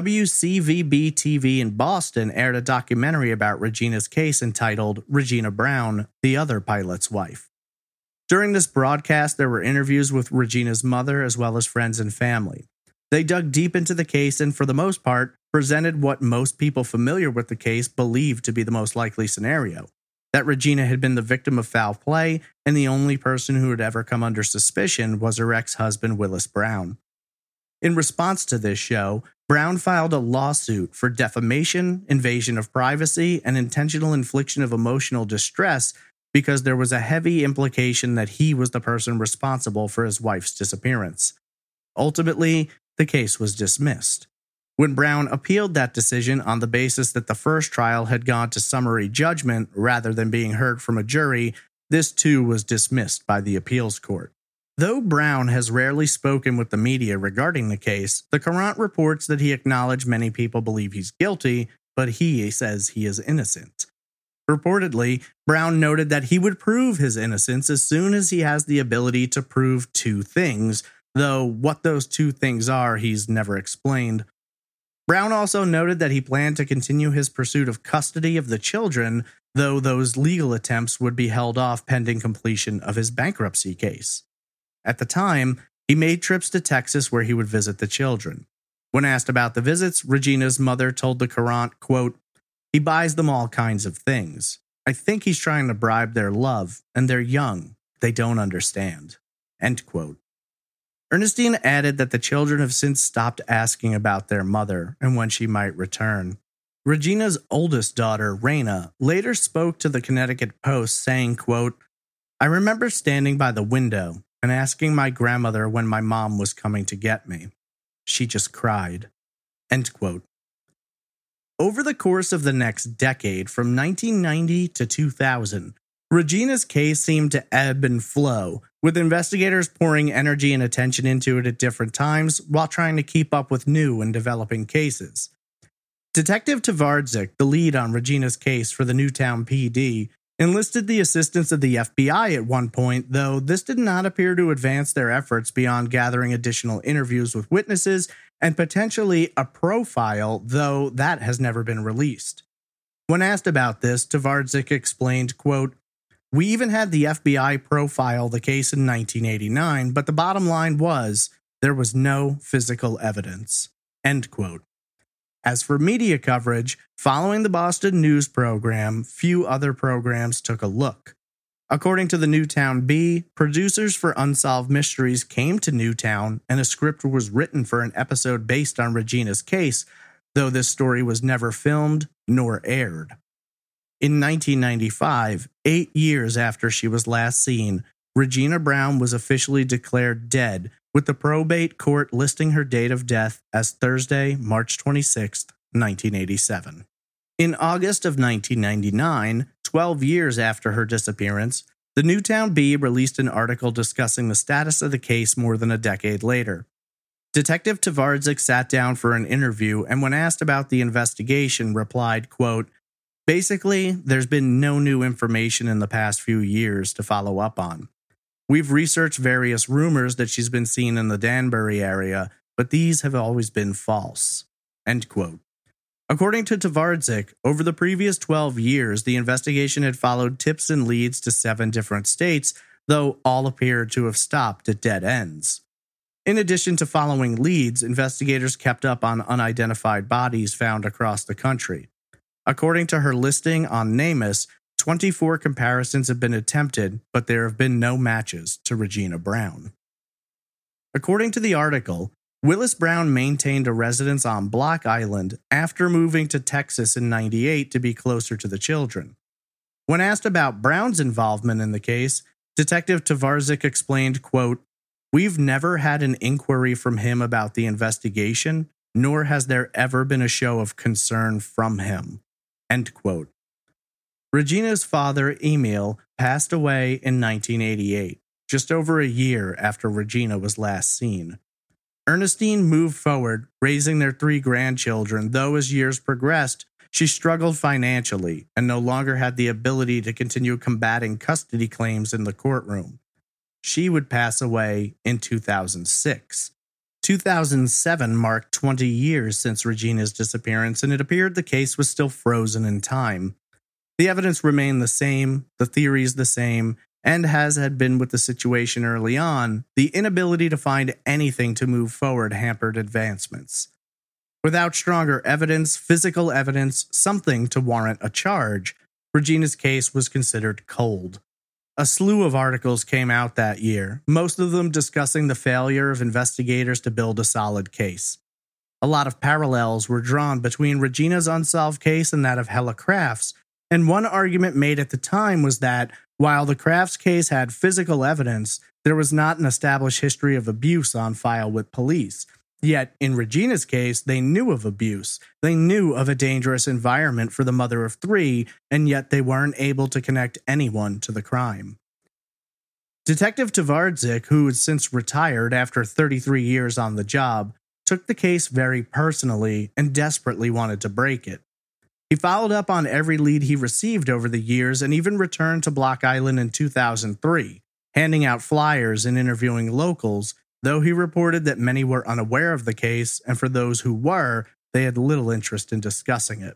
WCVB-TV in Boston aired a documentary about Regina's case entitled Regina Brown, the Other Pilot's Wife. During this broadcast, there were interviews with Regina's mother as well as friends and family. They dug deep into the case and, for the most part, presented what most people familiar with the case believed to be the most likely scenario: that Regina had been the victim of foul play, and the only person who had ever come under suspicion was her ex-husband Willis Brown. In response to this show, Brown filed a lawsuit for defamation, invasion of privacy, and intentional infliction of emotional distress because there was a heavy implication that he was the person responsible for his wife's disappearance. Ultimately, the case was dismissed. When Brown appealed that decision on the basis that the first trial had gone to summary judgment rather than being heard from a jury, this too was dismissed by the appeals court. Though Brown has rarely spoken with the media regarding the case, the Courant reports that he acknowledged many people believe he's guilty, but he says he is innocent. Reportedly, Brown noted that he would prove his innocence as soon as he has the ability to prove two things, though what those two things are, he's never explained. Brown also noted that he planned to continue his pursuit of custody of the children, though those legal attempts would be held off pending completion of his bankruptcy case. At the time, he made trips to Texas where he would visit the children. When asked about the visits, Regina's mother told the Courant, quote, "He buys them all kinds of things. I think he's trying to bribe their love, and they're young. They don't understand." End quote. Ernestine added that the children have since stopped asking about their mother and when she might return. Regina's oldest daughter, Raina, later spoke to the Connecticut Post saying, quote, "I remember standing by the window and asking my grandmother when my mom was coming to get me. She just cried." End quote. Over the course of the next decade, from 1990 to 2000, Regina's case seemed to ebb and flow, with investigators pouring energy and attention into it at different times while trying to keep up with new and developing cases. Detective Tvardzik, the lead on Regina's case for the Newtown PD, enlisted the assistance of the FBI at one point, though this did not appear to advance their efforts beyond gathering additional interviews with witnesses and potentially a profile, though that has never been released. When asked about this, Tvardzik explained, quote, "We even had the FBI profile the case in 1989, but the bottom line was there was no physical evidence." End quote. As for media coverage, following the Boston News program, few other programs took a look. According to the Newtown Bee, producers for Unsolved Mysteries came to Newtown and a script was written for an episode based on Regina's case, though this story was never filmed nor aired. In 1995, 8 years after she was last seen, Regina Brown was officially declared dead, with the probate court listing her date of death as Thursday, March 26, 1987. In August of 1999, 12 years after her disappearance, the Newtown Bee released an article discussing the status of the case more than a decade later. Detective Tvardzik sat down for an interview and when asked about the investigation, replied, quote, "Basically, there's been no new information in the past few years to follow up on. We've researched various rumors that she's been seen in the Danbury area, but these have always been false." End quote. According to Tvardzik, over the previous 12 years, the investigation had followed tips and leads to 7 different states, though all appeared to have stopped at dead ends. In addition to following leads, investigators kept up on unidentified bodies found across the country. According to her listing on NamUs, 24 comparisons have been attempted, but there have been no matches to Regina Brown. According to the article, Willis Brown maintained a residence on Block Island after moving to Texas in '98 to be closer to the children. When asked about Brown's involvement in the case, Detective Tvardzik explained, quote, "We've never had an inquiry from him about the investigation, nor has there ever been a show of concern from him." End quote. Regina's father, Emil, passed away in 1988, just over a year after Regina was last seen. Ernestine moved forward, raising their 3 grandchildren, though as years progressed, she struggled financially and no longer had the ability to continue combating custody claims in the courtroom. She would pass away in 2006. 2007 marked 20 years since Regina's disappearance, and it appeared the case was still frozen in time. The evidence remained the same, the theories the same, and as had been with the situation early on, the inability to find anything to move forward hampered advancements. Without stronger evidence, physical evidence, something to warrant a charge, Regina's case was considered cold. A slew of articles came out that year, most of them discussing the failure of investigators to build a solid case. A lot of parallels were drawn between Regina's unsolved case and that of Hella Crafts, and one argument made at the time was that, while the Crafts case had physical evidence, there was not an established history of abuse on file with police. Yet, in Regina's case, they knew of abuse. They knew of a dangerous environment for the mother of three, and yet they weren't able to connect anyone to the crime. Detective Tvardzik, who has since retired after 33 years on the job, took the case very personally and desperately wanted to break it. He followed up on every lead he received over the years and even returned to Block Island in 2003, handing out flyers and interviewing locals, though he reported that many were unaware of the case, and for those who were, they had little interest in discussing it.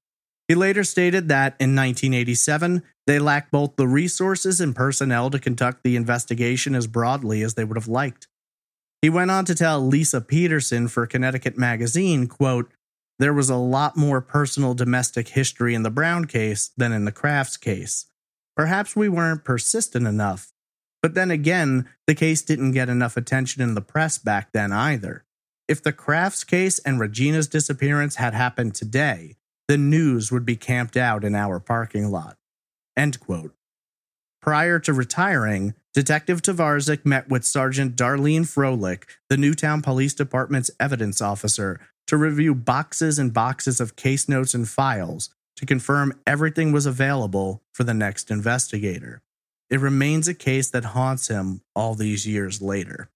He later stated that in 1987, they lacked both the resources and personnel to conduct the investigation as broadly as they would have liked. He went on to tell Lisa Peterson for Connecticut Magazine, quote, "There was a lot more personal domestic history in the Brown case than in the Crafts case. Perhaps we weren't persistent enough. But then again, the case didn't get enough attention in the press back then either. If the Crafts case and Regina's disappearance had happened today, the news would be camped out in our parking lot." End quote. Prior to retiring, Detective Tvardzik met with Sergeant Darlene Froelich, the Newtown Police Department's evidence officer, to review boxes and boxes of case notes and files to confirm everything was available for the next investigator. It remains a case that haunts him all these years later.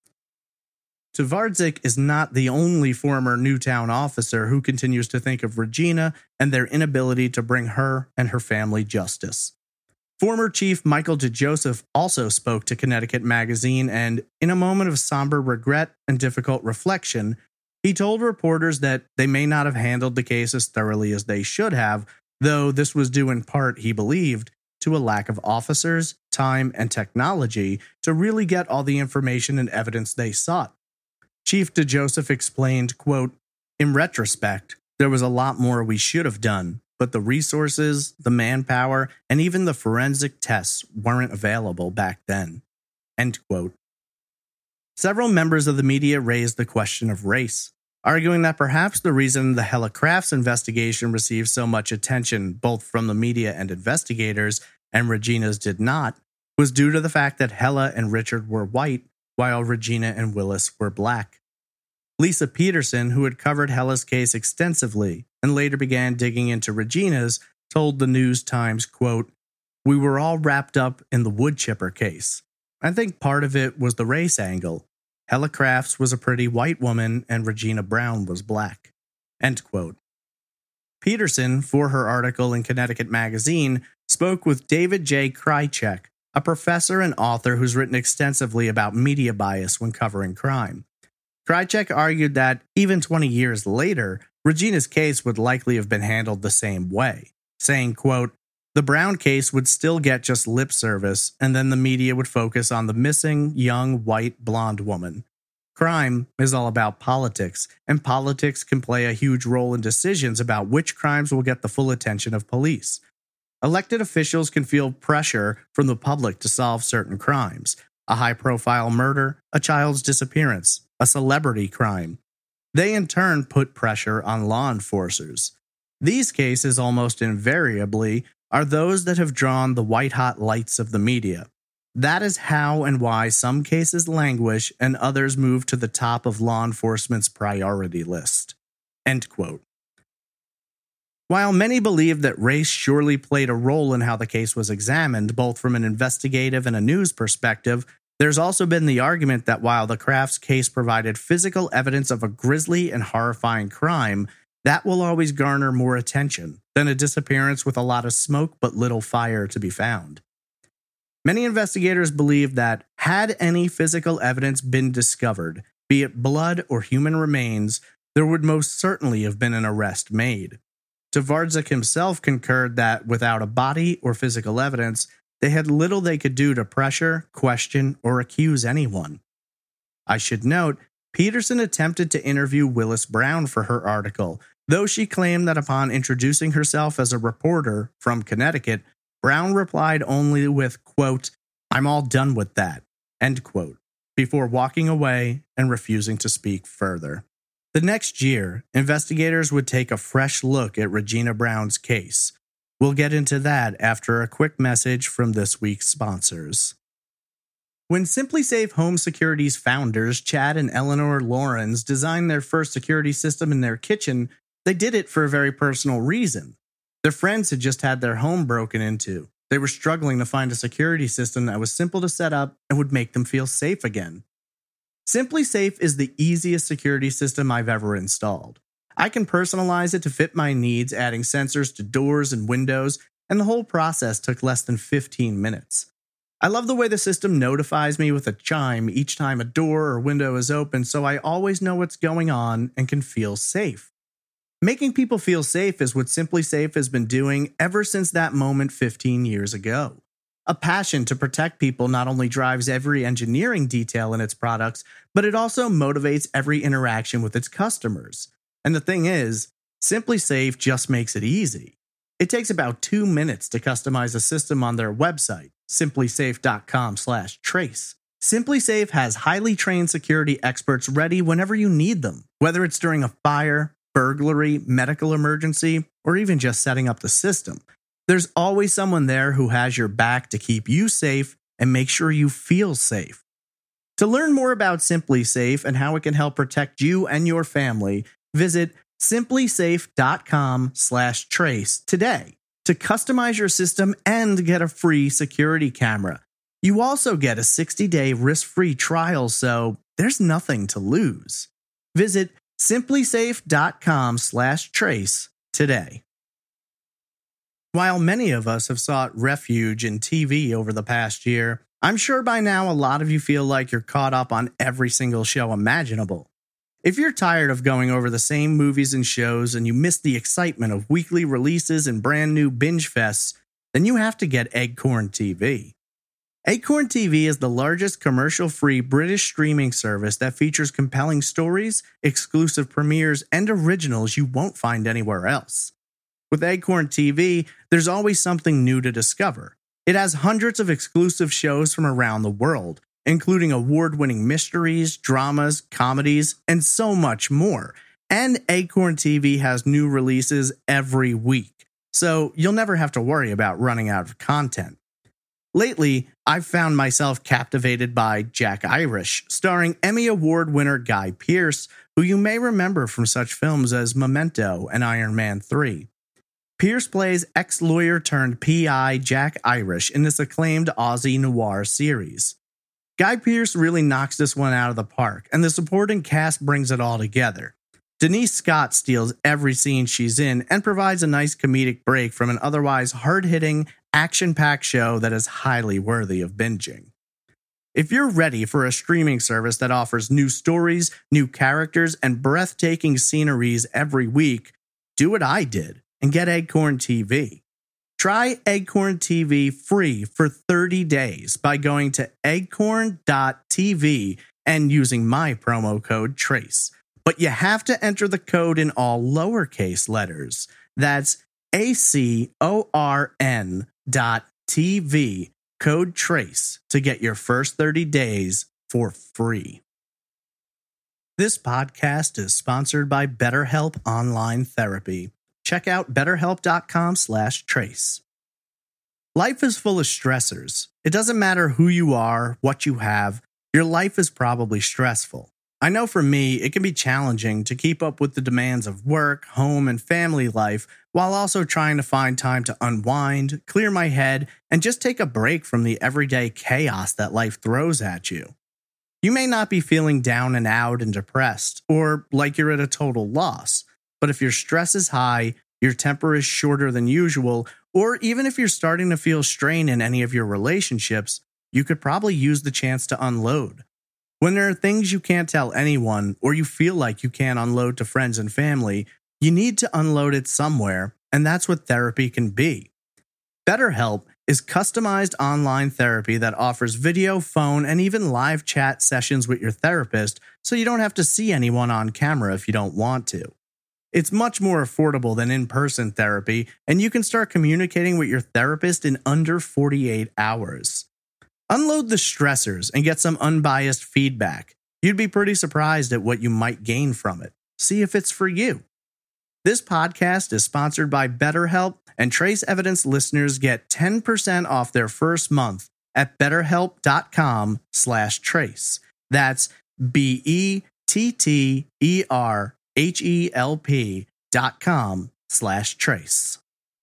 Tvardzik is not the only former Newtown officer who continues to think of Regina and their inability to bring her and her family justice. Former Chief Michael DeJoseph also spoke to Connecticut Magazine, and in a moment of somber regret and difficult reflection, he told reporters that they may not have handled the case as thoroughly as they should have, though this was due in part, he believed, to a lack of officers, time, and technology to really get all the information and evidence they sought. Chief DeJoseph explained, quote, "In retrospect, there was a lot more we should have done, but the resources, the manpower, and even the forensic tests weren't available back then." End quote. Several members of the media raised the question of race, arguing that perhaps the reason the Hella Crafts investigation received so much attention, both from the media and investigators, and Regina's did not, was due to the fact that Hella and Richard were white, while Regina and Willis were black. Lisa Peterson, who had covered Hella's case extensively and later began digging into Regina's, told the News Times, quote, "We were all wrapped up in the wood chipper case. I think part of it was the race angle. Hella Crafts was a pretty white woman and Regina Brown was black." End quote. Peterson, for her article in Connecticut Magazine, spoke with David J. Krychek, a professor and author who's written extensively about media bias when covering crime. Krychek argued that, even 20 years later, Regina's case would likely have been handled the same way, saying, quote, "The Brown case would still get just lip service, and then the media would focus on the missing, young, white, blonde woman. Crime is all about politics, and politics can play a huge role in decisions about which crimes will get the full attention of police. Elected officials can feel pressure from the public to solve certain crimes, a high-profile murder, a child's disappearance, a celebrity crime. They in turn put pressure on law enforcers. These cases almost invariably are those that have drawn the white-hot lights of the media. That is how and why some cases languish and others move to the top of law enforcement's priority list." End quote. While many believe that race surely played a role in how the case was examined, both from an investigative and a news perspective, there's also been the argument that while the Crafts case provided physical evidence of a grisly and horrifying crime, That will always garner more attention than a disappearance with a lot of smoke but little fire to be found. Many investigators believe that had any physical evidence been discovered, be it blood or human remains, there would most certainly have been an arrest made. Tvardzik himself concurred that without a body or physical evidence, they had little they could do to pressure, question, or accuse anyone. I should note, Peterson attempted to interview Willis Brown for her article, though she claimed that upon introducing herself as a reporter from Connecticut, Brown replied only with, quote, "I'm all done with that," end quote, before walking away and refusing to speak further. The next year, investigators would take a fresh look at Regina Brown's case. We'll get into that after a quick message from this week's sponsors. When SimpliSafe Home Security's founders, Chad and Eleanor Lawrence, designed their first security system in their kitchen, they did it for a very personal reason. Their friends had just had their home broken into. They were struggling to find a security system that was simple to set up and would make them feel safe again. SimpliSafe is the easiest security system I've ever installed. I can personalize it to fit my needs, adding sensors to doors and windows, and the whole process took less than 15 minutes. I love the way the system notifies me with a chime each time a door or window is open, so I always know what's going on and can feel safe. Making people feel safe is what SimpliSafe has been doing ever since that moment 15 years ago. A passion to protect people not only drives every engineering detail in its products, but it also motivates every interaction with its customers. And the thing is, SimpliSafe just makes it easy. It takes about 2 minutes to customize a system on their website, simplisafe.com/trace. SimpliSafe has highly trained security experts ready whenever you need them, whether it's during a fire, burglary, medical emergency, or even just setting up the system. There's always someone there who has your back to keep you safe and make sure you feel safe. To learn more about SimpliSafe and how it can help protect you and your family, visit simplisafe.com/trace today to customize your system and get a free security camera. You also get a 60-day risk-free trial, so there's nothing to lose. Visit simplisafe.com/trace today. While many of us have sought refuge in TV over the past year, I'm sure by now a lot of you feel like you're caught up on every single show imaginable. If you're tired of going over the same movies and shows and you miss the excitement of weekly releases and brand new binge fests, then you have to get Eggcorn TV. Eggcorn TV is the largest commercial-free British streaming service that features compelling stories, exclusive premieres, and originals you won't find anywhere else. With Eggcorn TV, there's always something new to discover. It has hundreds of exclusive shows from around the world, including award-winning mysteries, dramas, comedies, and so much more. And Eggcorn TV has new releases every week, so you'll never have to worry about running out of content. Lately, I've found myself captivated by Jack Irish, starring Emmy Award winner Guy Pearce, who you may remember from such films as Memento and Iron Man 3. Pearce plays ex-lawyer turned PI Jack Irish in this acclaimed Aussie noir series. Guy Pearce really knocks this one out of the park, and the supporting cast brings it all together. Denise Scott steals every scene she's in and provides a nice comedic break from an otherwise hard-hitting, action-packed show that is highly worthy of binging. If you're ready for a streaming service that offers new stories, new characters, and breathtaking sceneries every week, do what I did and get Eggcorn TV. Try Eggcorn TV free for 30 days by going to eggcorn.tv and using my promo code TRACE. But you have to enter the code in all lowercase letters. That's ACORN.TV, code TRACE, to get your first 30 days for free. This podcast is sponsored by BetterHelp Online Therapy. Check out betterhelp.com/trace. Life is full of stressors. It doesn't matter who you are, what you have, your life is probably stressful. I know for me, it can be challenging to keep up with the demands of work, home, and family life while also trying to find time to unwind, clear my head, and just take a break from the everyday chaos that life throws at you. You may not be feeling down and out and depressed, or like you're at a total loss. But if your stress is high, your temper is shorter than usual, or even if you're starting to feel strain in any of your relationships, you could probably use the chance to unload. When there are things you can't tell anyone, or you feel like you can't unload to friends and family, you need to unload it somewhere, and that's what therapy can be. BetterHelp is customized online therapy that offers video, phone, and even live chat sessions with your therapist, so you don't have to see anyone on camera if you don't want to. It's much more affordable than in-person therapy, and you can start communicating with your therapist in under 48 hours. Unload the stressors and get some unbiased feedback. You'd be pretty surprised at what you might gain from it. See if it's for you. This podcast is sponsored by BetterHelp, and Trace Evidence listeners get 10% off their first month at betterhelp.com/trace. That's BetterHelp.com/trace.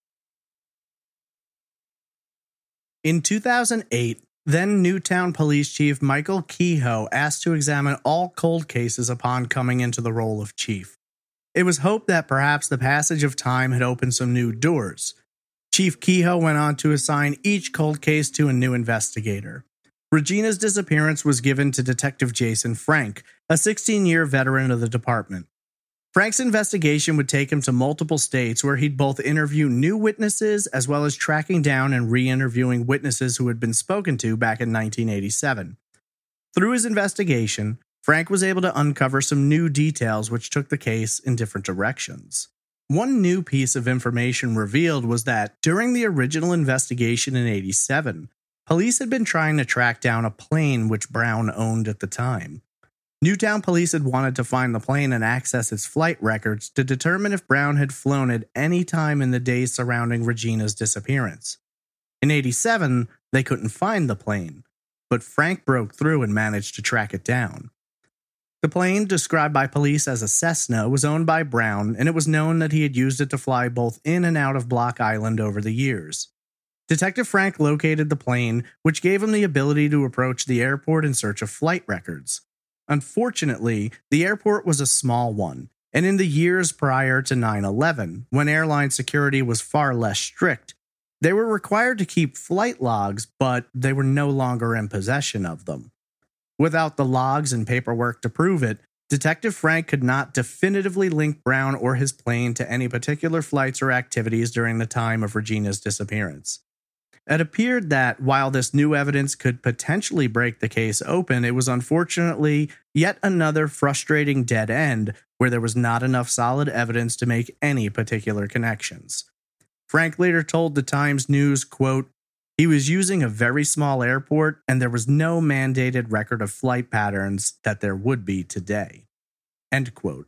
In 2008, then Newtown Police Chief Michael Kehoe asked to examine all cold cases upon coming into the role of chief. It was hoped that perhaps the passage of time had opened some new doors. Chief Kehoe went on to assign each cold case to a new investigator. Regina's disappearance was given to Detective Jason Frank, a 16-year veteran of the department. Frank's investigation would take him to multiple states where he'd both interview new witnesses as well as tracking down and re-interviewing witnesses who had been spoken to back in 1987. Through his investigation, Frank was able to uncover some new details which took the case in different directions. One new piece of information revealed was that during the original investigation in '87, police had been trying to track down a plane which Brown owned at the time. Newtown police had wanted to find the plane and access its flight records to determine if Brown had flown at any time in the days surrounding Regina's disappearance. In '87, they couldn't find the plane, but Frank broke through and managed to track it down. The plane, described by police as a Cessna, was owned by Brown, and it was known that he had used it to fly both in and out of Block Island over the years. Detective Frank located the plane, which gave him the ability to approach the airport in search of flight records. Unfortunately, the airport was a small one, and in the years prior to 9/11, when airline security was far less strict, they were required to keep flight logs, but they were no longer in possession of them. Without the logs and paperwork to prove it, Detective Frank could not definitively link Brown or his plane to any particular flights or activities during the time of Regina's disappearance. It appeared that while this new evidence could potentially break the case open, it was unfortunately yet another frustrating dead end where there was not enough solid evidence to make any particular connections. Frank later told the Times News, quote, "He was using a very small airport, and there was no mandated record of flight patterns that there would be today." End quote.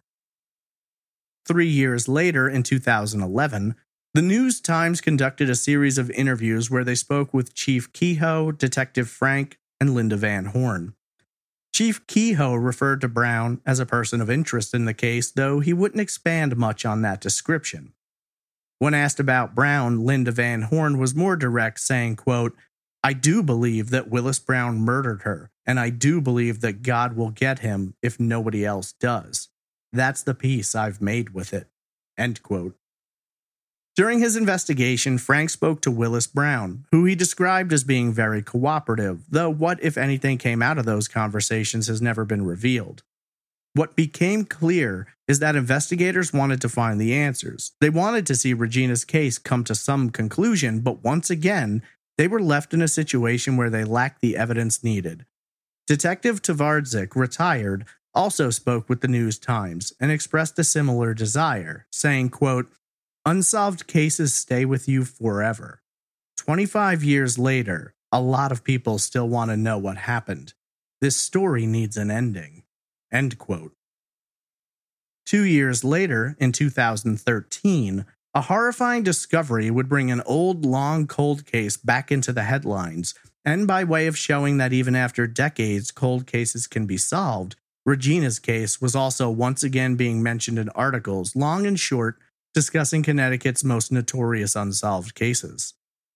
3 years later, in 2011, the News-Times conducted a series of interviews where they spoke with Chief Kehoe, Detective Frank, and Linda Van Horn. Chief Kehoe referred to Brown as a person of interest in the case, though he wouldn't expand much on that description. When asked about Brown, Linda Van Horn was more direct, saying, quote, "I do believe that Willis Brown murdered her, and I do believe that God will get him if nobody else does. That's the peace I've made with it." End quote. During his investigation, Frank spoke to Willis Brown, who he described as being very cooperative, though what, if anything, came out of those conversations has never been revealed. What became clear is that investigators wanted to find the answers. They wanted to see Regina's case come to some conclusion, but once again, they were left in a situation where they lacked the evidence needed. Detective Tvardzik, retired, also spoke with the News-Times and expressed a similar desire, saying, quote, "Unsolved cases stay with you forever. 25 years later, a lot of people still want to know what happened. This story needs an ending." End quote. 2 years later, in 2013, a horrifying discovery would bring an old, long cold case back into the headlines, and by way of showing that even after decades, cold cases can be solved, Regina's case was also once again being mentioned in articles, long and short, discussing Connecticut's most notorious unsolved cases.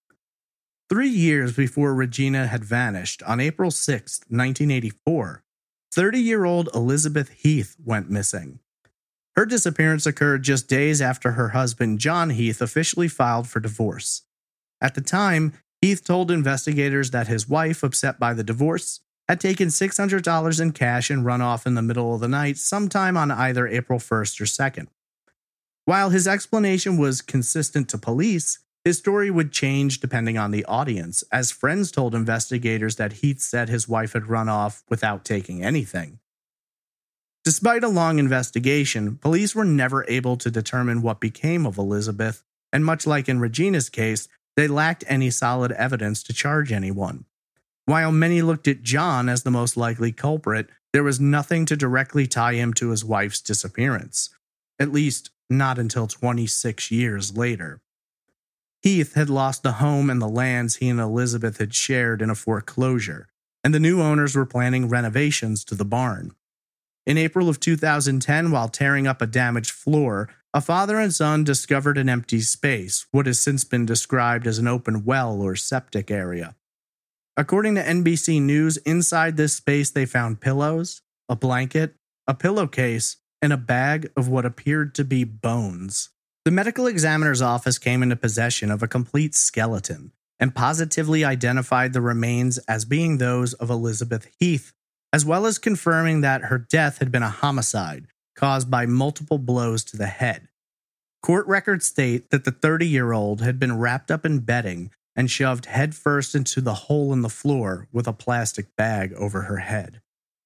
3 years before Regina had vanished, on April 6, 1984, 30-year-old Elizabeth Heath went missing. Her disappearance occurred just days after her husband John Heath officially filed for divorce. At the time, Heath told investigators that his wife, upset by the divorce, had taken $600 in cash and run off in the middle of the night sometime on either April 1st or 2nd. While his explanation was consistent to police, his story would change depending on the audience, as friends told investigators that Heath said his wife had run off without taking anything. Despite a long investigation, police were never able to determine what became of Elizabeth, and much like in Regina's case, they lacked any solid evidence to charge anyone. While many looked at John as the most likely culprit, there was nothing to directly tie him to his wife's disappearance, at least not until 26 years later. Heath had lost the home and the lands he and Elizabeth had shared in a foreclosure, and the new owners were planning renovations to the barn. In April of 2010, while tearing up a damaged floor, a father and son discovered an empty space, what has since been described as an open well or septic area. According to NBC News, inside this space they found pillows, a blanket, a pillowcase, and a bag of what appeared to be bones. The medical examiner's office came into possession of a complete skeleton and positively identified the remains as being those of Elizabeth Heath, as well as confirming that her death had been a homicide caused by multiple blows to the head. Court records state that the 30-year-old had been wrapped up in bedding and shoved headfirst into the hole in the floor with a plastic bag over her head.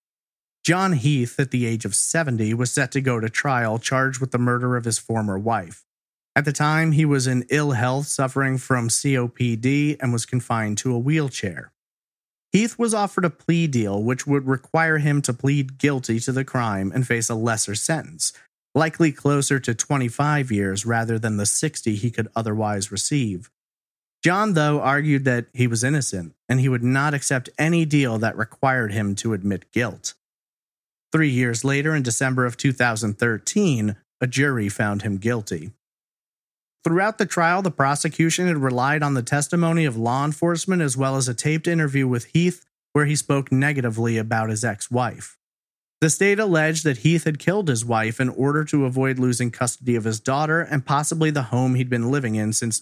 John Heath, at the age of 70, was set to go to trial charged with the murder of his former wife. At the time, he was in ill health, suffering from COPD, and was confined to a wheelchair. Heath was offered a plea deal which would require him to plead guilty to the crime and face a lesser sentence, likely closer to 25 years rather than the 60 he could otherwise receive. John, though, argued that he was innocent, and he would not accept any deal that required him to admit guilt. 3 years later, in December of 2013, a jury found him guilty. Throughout the trial, the prosecution had relied on the testimony of law enforcement as well as a taped interview with Heath where he spoke negatively about his ex-wife. The state alleged that Heath had killed his wife in order to avoid losing custody of his daughter and possibly the home he'd been living in since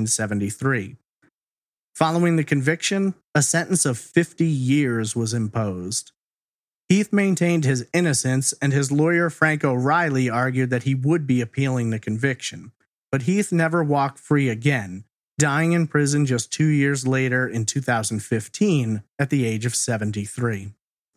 1973. Following the conviction, a sentence of 50 years was imposed. Heath maintained his innocence, and his lawyer Frank O'Reilly argued that he would be appealing the conviction. But Heath never walked free again, dying in prison just 2 years later in 2015 at the age of 73.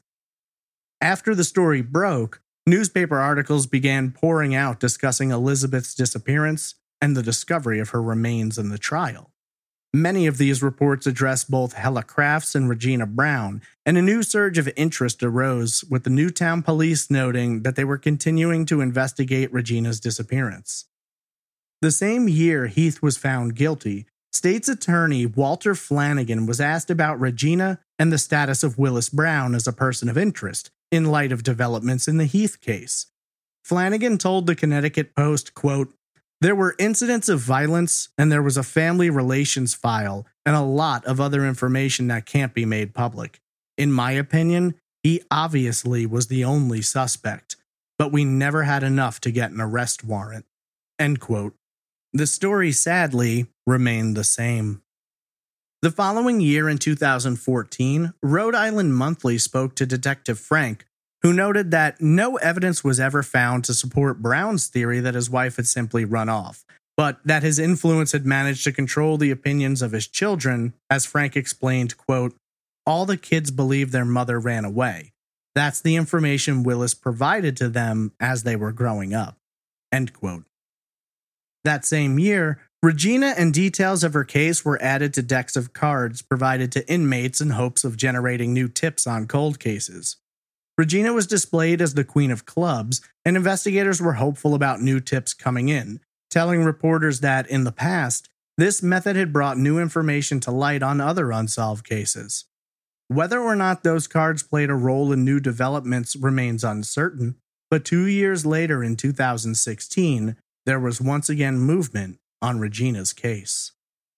After the story broke, newspaper articles began pouring out discussing Elizabeth's disappearance and the discovery of her remains in the trial. Many of these reports addressed both Hella Crafts and Regina Brown, and a new surge of interest arose, with the Newtown police noting that they were continuing to investigate Regina's disappearance. The same year Heath was found guilty, state's attorney Walter Flanagan was asked about Regina and the status of Willis Brown as a person of interest, in light of developments in the Heath case. Flanagan told the Connecticut Post, quote, "There were incidents of violence, and there was a family relations file, and a lot of other information that can't be made public. In my opinion, he obviously was the only suspect, but we never had enough to get an arrest warrant." End quote. The story, sadly, remained the same. The following year, in 2014, Rhode Island Monthly spoke to Detective Frank, who noted that no evidence was ever found to support Brown's theory that his wife had simply run off, but that his influence had managed to control the opinions of his children, as Frank explained, quote, "All the kids believe their mother ran away. That's the information Willis provided to them as they were growing up." End quote. That same year, Regina and details of her case were added to decks of cards provided to inmates in hopes of generating new tips on cold cases. Regina was displayed as the Queen of Clubs, and investigators were hopeful about new tips coming in, telling reporters that, in the past, this method had brought new information to light on other unsolved cases. Whether or not those cards played a role in new developments remains uncertain, but 2 years later, in 2016, there was once again movement on Regina's case.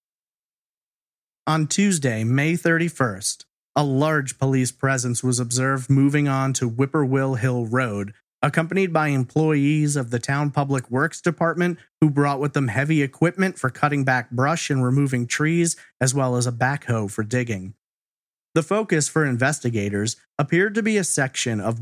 On Tuesday, May 31st, a large police presence was observed moving on to Whippoorwill Hill Road, accompanied by employees of the town public works department who brought with them heavy equipment for cutting back brush and removing trees, as well as a backhoe for digging. The focus for investigators appeared to be a section of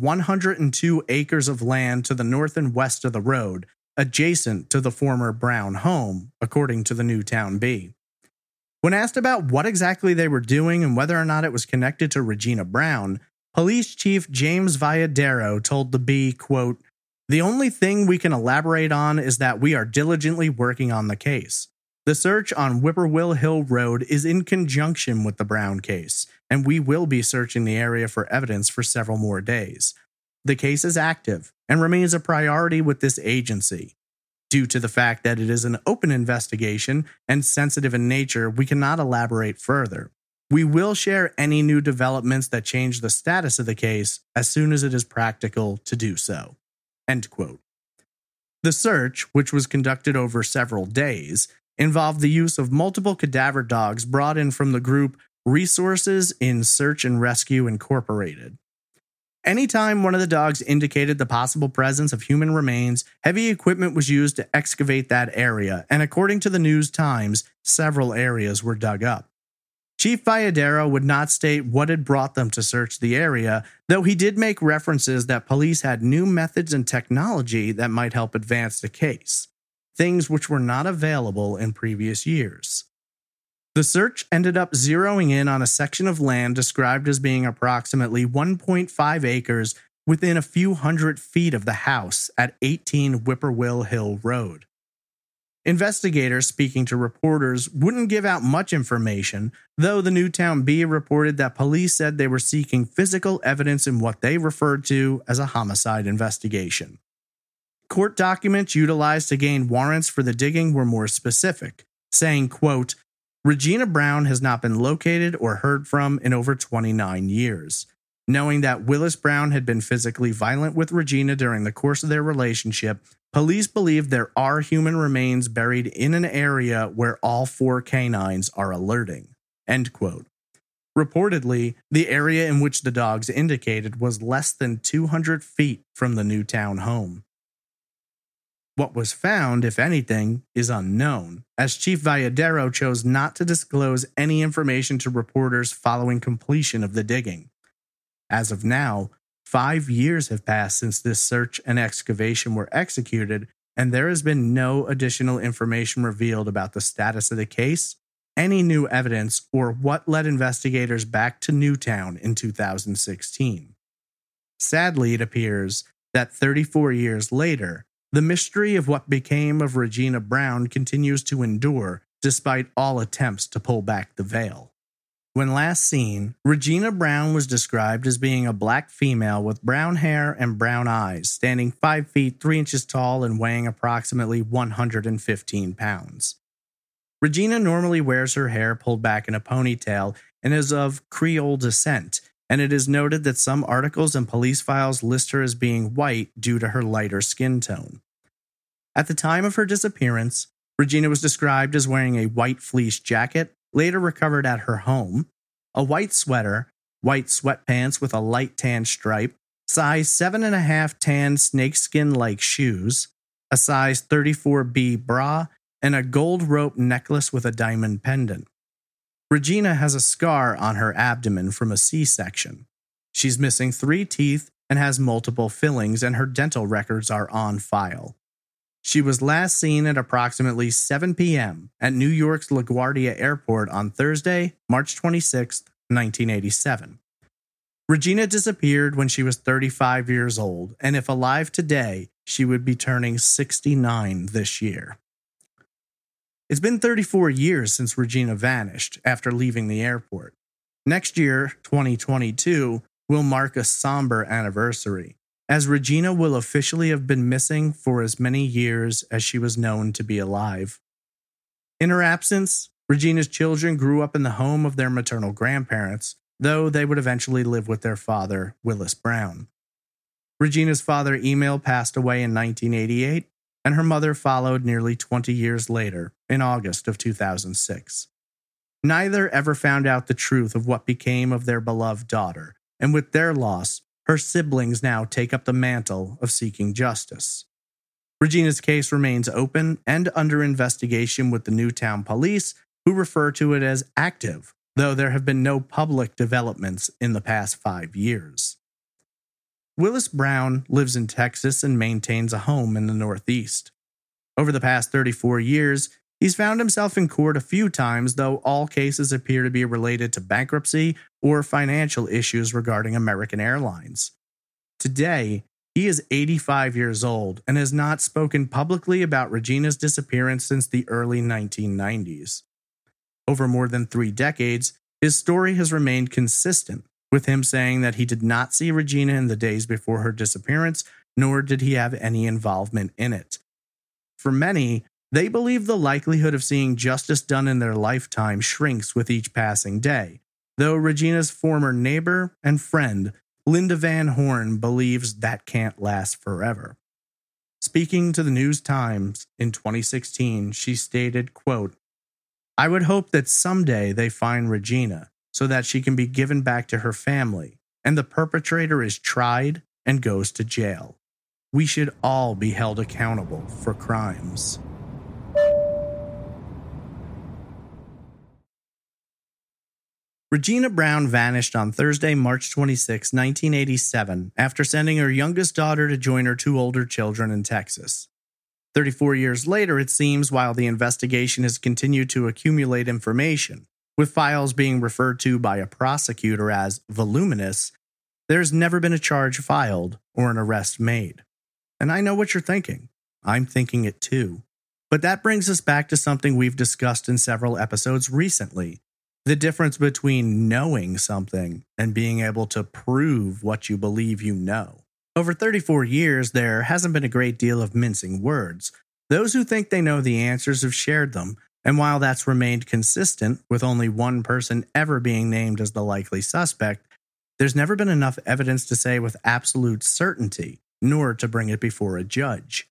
102 acres of land to the north and west of the road, adjacent to the former Brown home, according to the Newtown Bee. When asked about what exactly they were doing and whether or not it was connected to Regina Brown, Police Chief James Valladero told the Bee, quote, "The only thing we can elaborate on is that we are diligently working on the case. The search on Whippoorwill Hill Road is in conjunction with the Brown case, and we will be searching the area for evidence for several more days. The case is active and remains a priority with this agency. Due to the fact that it is an open investigation and sensitive in nature, we cannot elaborate further. We will share any new developments that change the status of the case as soon as it is practical to do so." End quote. The search, which was conducted over several days, involved the use of multiple cadaver dogs brought in from the group Resources in Search and Rescue Incorporated. Anytime one of the dogs indicated the possible presence of human remains, heavy equipment was used to excavate that area, and according to the News-Times, several areas were dug up. Chief Valladero would not state what had brought them to search the area, though he did make references that police had new methods and technology that might help advance the case, things which were not available in previous years. The search ended up zeroing in on a section of land described as being approximately 1.5 acres within a few hundred feet of the house at 18 Whippoorwill Hill Road. Investigators speaking to reporters wouldn't give out much information, though the Newtown Bee reported that police said they were seeking physical evidence in what they referred to as a homicide investigation. Court documents utilized to gain warrants for the digging were more specific, saying, quote, "Regina Brown has not been located or heard from in over 29 years. Knowing that Willis Brown had been physically violent with Regina during the course of their relationship, police believe there are human remains buried in an area where all 4 canines are alerting." End quote. Reportedly, the area in which the dogs indicated was less than 200 feet from the Newtown home. What was found, if anything, is unknown, as Chief Valladero chose not to disclose any information to reporters following completion of the digging. As of now, 5 years have passed since this search and excavation were executed, and there has been no additional information revealed about the status of the case, any new evidence, or what led investigators back to Newtown in 2016. Sadly, it appears that 34 years later, the mystery of what became of Regina Brown continues to endure despite all attempts to pull back the veil. When last seen, Regina Brown was described as being a black female with brown hair and brown eyes, standing 5 feet 3 inches tall and weighing approximately 115 pounds. Regina normally wears her hair pulled back in a ponytail and is of Creole descent, and it is noted that some articles and police files list her as being white due to her lighter skin tone. At the time of her disappearance, Regina was described as wearing a white fleece jacket, later recovered at her home, a white sweater, white sweatpants with a light tan stripe, size 7.5 tan snakeskin-like shoes, a size 34B bra, and a gold rope necklace with a diamond pendant. Regina has a scar on her abdomen from a C-section. She's missing 3 teeth and has multiple fillings, and her dental records are on file. She was last seen at approximately 7 p.m. at New York's LaGuardia Airport on Thursday, March 26, 1987. Regina disappeared when she was 35 years old, and if alive today, she would be turning 69 this year. It's been 34 years since Regina vanished after leaving the airport. Next year, 2022, will mark a somber anniversary, as Regina will officially have been missing for as many years as she was known to be alive. In her absence, Regina's children grew up in the home of their maternal grandparents, though they would eventually live with their father, Willis Brown. Regina's father, Emil, passed away in 1988, and her mother followed nearly 20 years later, in August of 2006. Neither ever found out the truth of what became of their beloved daughter, and with their loss, her siblings now take up the mantle of seeking justice. Regina's case remains open and under investigation with the Newtown police, who refer to it as active, though there have been no public developments in the past 5 years. Willis Brown lives in Texas and maintains a home in the Northeast. Over the past 34 years, he's found himself in court a few times, though all cases appear to be related to bankruptcy or financial issues regarding American Airlines. Today, he is 85 years old and has not spoken publicly about Regina's disappearance since the early 1990s. Over more than 3 decades, his story has remained consistent, with him saying that he did not see Regina in the days before her disappearance, nor did he have any involvement in it. For many, they believe the likelihood of seeing justice done in their lifetime shrinks with each passing day, though Regina's former neighbor and friend, Linda Van Horn, believes that can't last forever. Speaking to the News-Times in 2016, she stated, quote, "I would hope that someday they find Regina so that she can be given back to her family and the perpetrator is tried and goes to jail. We should all be held accountable for crimes." Regina Brown vanished on Thursday, March 26, 1987, after sending her youngest daughter to join her 2 older children in Texas. 34 years later, it seems, while the investigation has continued to accumulate information, with files being referred to by a prosecutor as voluminous, there's never been a charge filed or an arrest made. And I know what you're thinking. I'm thinking it too. But that brings us back to something we've discussed in several episodes recently: the difference between knowing something and being able to prove what you believe you know. Over 34 years, there hasn't been a great deal of mincing words. Those who think they know the answers have shared them, and while that's remained consistent, with only one person ever being named as the likely suspect, there's never been enough evidence to say with absolute certainty, nor to bring it before a judge.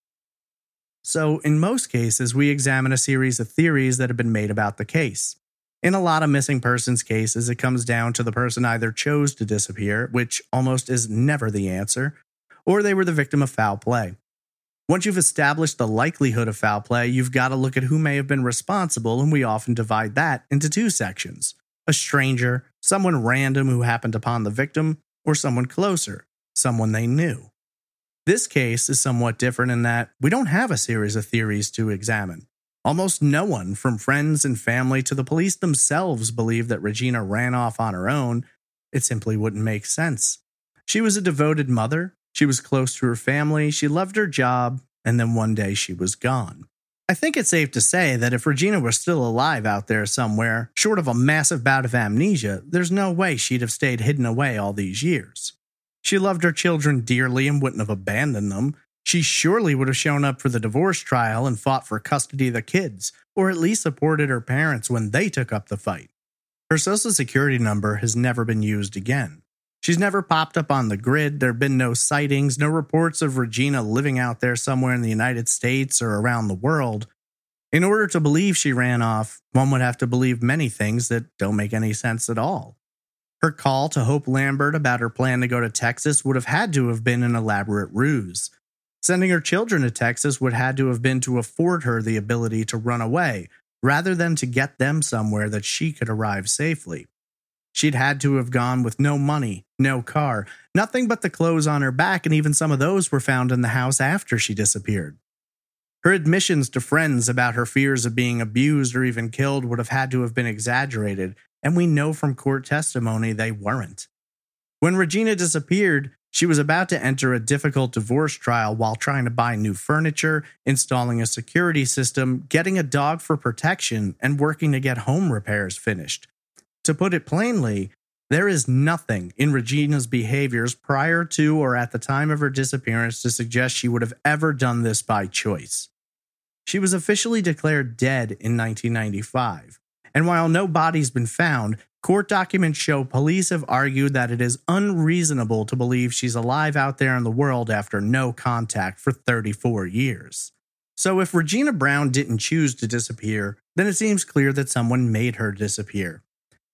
So, in most cases, we examine a series of theories that have been made about the case. In a lot of missing persons cases, it comes down to the person either chose to disappear, which almost is never the answer, or they were the victim of foul play. Once you've established the likelihood of foul play, you've got to look at who may have been responsible, and we often divide that into 2 sections: a stranger, someone random who happened upon the victim, or someone closer, someone they knew. This case is somewhat different in that we don't have a series of theories to examine. Almost no one, from friends and family to the police themselves, believe that Regina ran off on her own. It simply wouldn't make sense. She was a devoted mother. She was close to her family, she loved her job, and then one day she was gone. I think it's safe to say that if Regina were still alive out there somewhere, short of a massive bout of amnesia, there's no way she'd have stayed hidden away all these years. She loved her children dearly and wouldn't have abandoned them. She surely would have shown up for the divorce trial and fought for custody of the kids, or at least supported her parents when they took up the fight. Her social security number has never been used again. She's never popped up on the grid. There have been no sightings, no reports of Regina living out there somewhere in the United States or around the world. In order to believe she ran off, one would have to believe many things that don't make any sense at all. Her call to Hope Lambert about her plan to go to Texas would have had to have been an elaborate ruse. Sending her children to Texas would have had to have been to afford her the ability to run away, rather than to get them somewhere that she could arrive safely. She'd had to have gone with no money, no car, nothing but the clothes on her back, and even some of those were found in the house after she disappeared. Her admissions to friends about her fears of being abused or even killed would have had to have been exaggerated, and we know from court testimony they weren't. When Regina disappeared, she was about to enter a difficult divorce trial while trying to buy new furniture, installing a security system, getting a dog for protection, and working to get home repairs finished. To put it plainly, there is nothing in Regina's behaviors prior to or at the time of her disappearance to suggest she would have ever done this by choice. She was officially declared dead in 1995, and while no body's been found, court documents show police have argued that it is unreasonable to believe she's alive out there in the world after no contact for 34 years. So if Regina Brown didn't choose to disappear, then it seems clear that someone made her disappear.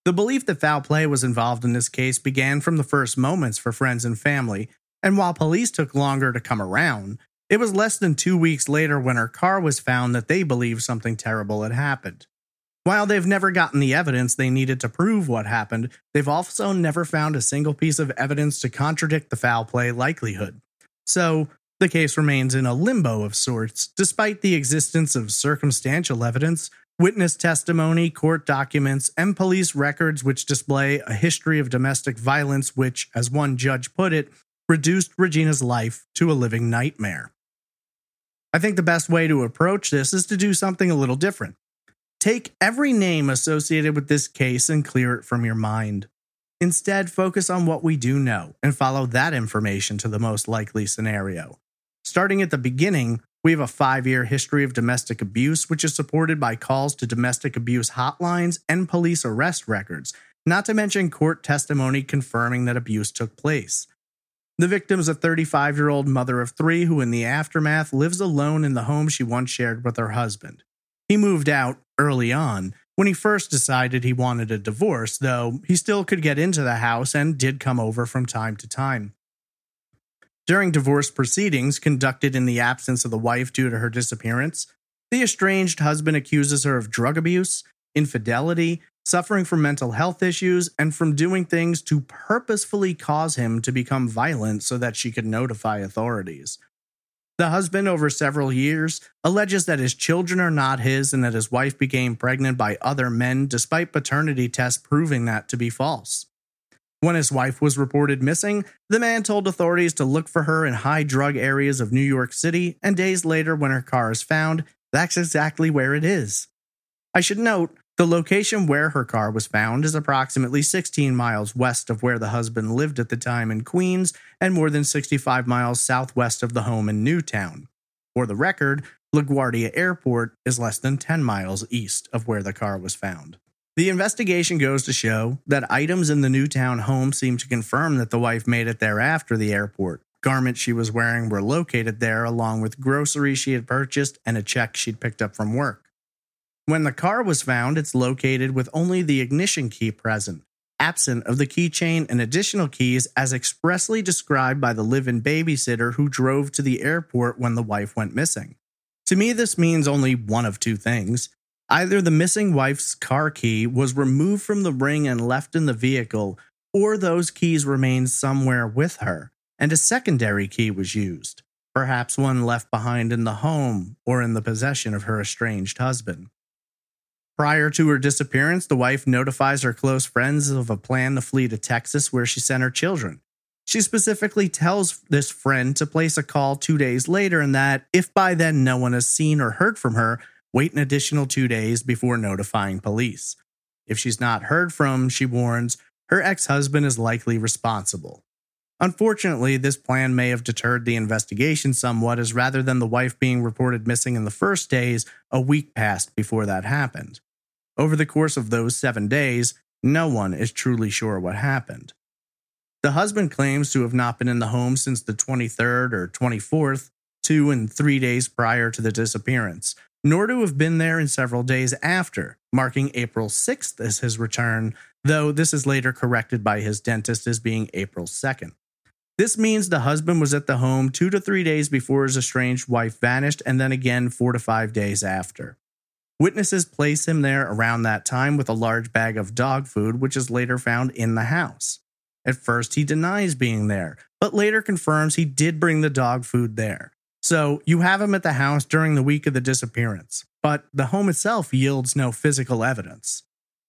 The belief that foul play was involved in this case began from the first moments for friends and family, and while police took longer to come around, it was less than 2 weeks later when her car was found that they believed something terrible had happened. While they've never gotten the evidence they needed to prove what happened, they've also never found a single piece of evidence to contradict the foul play likelihood. So, the case remains in a limbo of sorts, despite the existence of circumstantial evidence, witness testimony, court documents, and police records which display a history of domestic violence which, as one judge put it, reduced Regina's life to a living nightmare. I think the best way to approach this is to do something a little different. Take every name associated with this case and clear it from your mind. Instead, focus on what we do know and follow that information to the most likely scenario. Starting at the beginning, we have a 5-year history of domestic abuse, which is supported by calls to domestic abuse hotlines and police arrest records, not to mention court testimony confirming that abuse took place. The victim is a 35-year-old mother of 3 who, in the aftermath, lives alone in the home she once shared with her husband. He moved out early on when he first decided he wanted a divorce, though he still could get into the house and did come over from time to time. During divorce proceedings conducted in the absence of the wife due to her disappearance, the estranged husband accuses her of drug abuse, infidelity, suffering from mental health issues, and from doing things to purposefully cause him to become violent so that she could notify authorities. The husband, over several years, alleges that his children are not his and that his wife became pregnant by other men despite paternity tests proving that to be false. When his wife was reported missing, the man told authorities to look for her in high drug areas of New York City, and days later when her car is found, that's exactly where it is. I should note, the location where her car was found is approximately 16 miles west of where the husband lived at the time in Queens and more than 65 miles southwest of the home in Newtown. For the record, LaGuardia Airport is less than 10 miles east of where the car was found. The investigation goes to show that items in the Newtown home seem to confirm that the wife made it there after the airport. Garments she was wearing were located there along with groceries she had purchased and a check she'd picked up from work. When the car was found, it's located with only the ignition key present, absent of the keychain and additional keys as expressly described by the live-in babysitter who drove to the airport when the wife went missing. To me, this means only one of two things. Either the missing wife's car key was removed from the ring and left in the vehicle, or those keys remained somewhere with her, and a secondary key was used, perhaps one left behind in the home or in the possession of her estranged husband. Prior to her disappearance, the wife notifies her close friends of a plan to flee to Texas where she sent her children. She specifically tells this friend to place a call 2 days later and that, if by then no one has seen or heard from her, wait an additional 2 days before notifying police. If she's not heard from, she warns, her ex-husband is likely responsible. Unfortunately, this plan may have deterred the investigation somewhat, as rather than the wife being reported missing in the first days, a week passed before that happened. Over the course of those 7 days, no one is truly sure what happened. The husband claims to have not been in the home since the 23rd or 24th, 2 and 3 days prior to the disappearance, nor to have been there in several days after, marking April 6th as his return, though this is later corrected by his dentist as being April 2nd. This means the husband was at the home 2 to 3 days before his estranged wife vanished, and then again 4 to 5 days after. Witnesses place him there around that time with a large bag of dog food, which is later found in the house. At first, he denies being there, but later confirms he did bring the dog food there. So, you have him at the house during the week of the disappearance, but the home itself yields no physical evidence.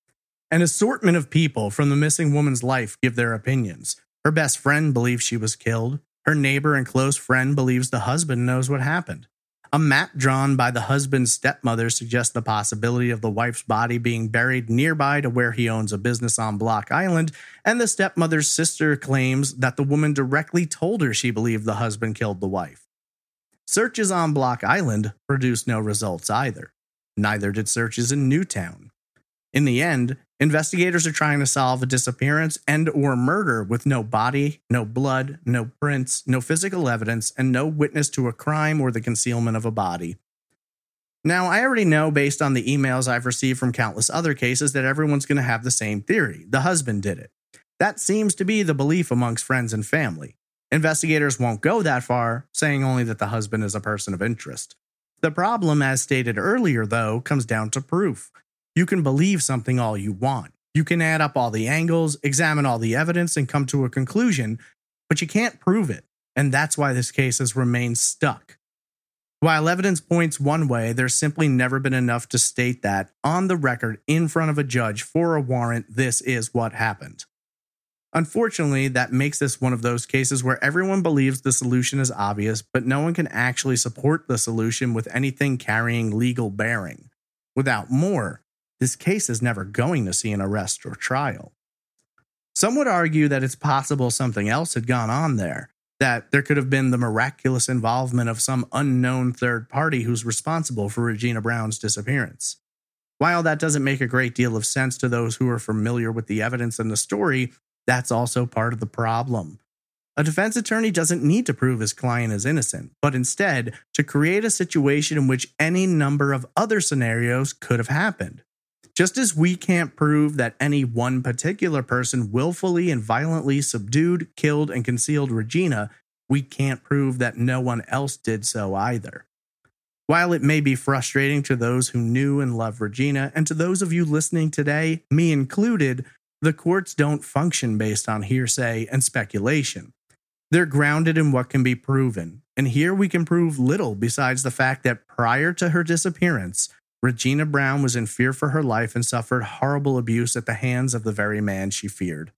An assortment of people from the missing woman's life give their opinions. Her best friend believes she was killed. Her neighbor and close friend believes the husband knows what happened. A map drawn by the husband's stepmother suggests the possibility of the wife's body being buried nearby to where he owns a business on Block Island, and the stepmother's sister claims that the woman directly told her she believed the husband killed the wife. Searches on Block Island produced no results either. Neither did searches in Newtown. In the end, investigators are trying to solve a disappearance and/or murder with no body, no blood, no prints, no physical evidence, and no witness to a crime or the concealment of a body. Now, I already know based on the emails I've received from countless other cases that everyone's going to have the same theory. The husband did it. That seems to be the belief amongst friends and family. Investigators won't go that far, saying only that the husband is a person of interest. The problem, as stated earlier, though, comes down to proof. You can believe something all you want. You can add up all the angles, examine all the evidence, and come to a conclusion, but you can't prove it, and that's why this case has remained stuck. While evidence points one way, there's simply never been enough to state that, on the record, in front of a judge, for a warrant, this is what happened. Unfortunately, that makes this one of those cases where everyone believes the solution is obvious, but no one can actually support the solution with anything carrying legal bearing. Without more, this case is never going to see an arrest or trial. Some would argue that it's possible something else had gone on there, that there could have been the miraculous involvement of some unknown third party who's responsible for Regina Brown's disappearance. While that doesn't make a great deal of sense to those who are familiar with the evidence and the story, that's also part of the problem. A defense attorney doesn't need to prove his client is innocent, but instead to create a situation in which any number of other scenarios could have happened. Just as we can't prove that any one particular person willfully and violently subdued, killed, and concealed Regina, we can't prove that no one else did so either. While it may be frustrating to those who knew and loved Regina, and to those of you listening today, me included, the courts don't function based on hearsay and speculation. They're grounded in what can be proven, and here we can prove little besides the fact that prior to her disappearance, Regina Brown was in fear for her life and suffered horrible abuse at the hands of the very man she feared.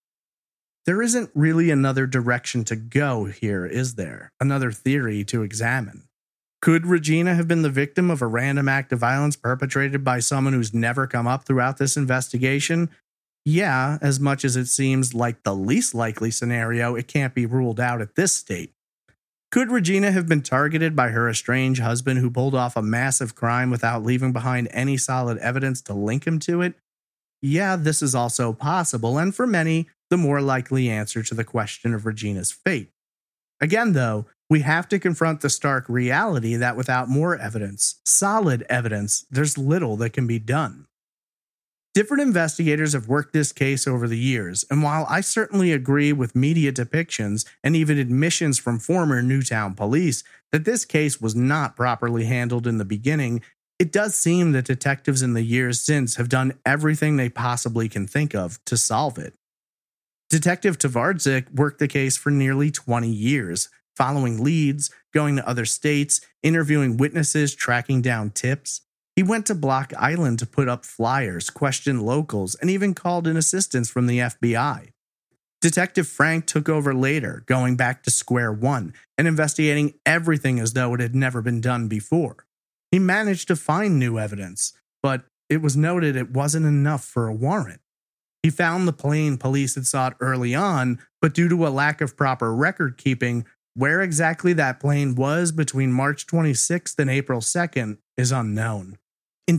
There isn't really another direction to go here, is there? Another theory to examine. Could Regina have been the victim of a random act of violence perpetrated by someone who's never come up throughout this investigation? Yeah, as much as it seems like the least likely scenario, it can't be ruled out at this state. Could Regina have been targeted by her estranged husband who pulled off a massive crime without leaving behind any solid evidence to link him to it? Yeah, this is also possible, and for many, the more likely answer to the question of Regina's fate. Again, though, we have to confront the stark reality that without more evidence, solid evidence, there's little that can be done. Different investigators have worked this case over the years, and while I certainly agree with media depictions and even admissions from former Newtown police that this case was not properly handled in the beginning, it does seem that detectives in the years since have done everything they possibly can think of to solve it. Detective Tvardzik worked the case for nearly 20 years, following leads, going to other states, interviewing witnesses, tracking down tips. He went to Block Island to put up flyers, question locals, and even called in assistance from the FBI. Detective Frank took over later, going back to square one and investigating everything as though it had never been done before. He managed to find new evidence, but it was noted it wasn't enough for a warrant. He found the plane police had sought early on, but due to a lack of proper record keeping, where exactly that plane was between March 26th and April 2nd is unknown. In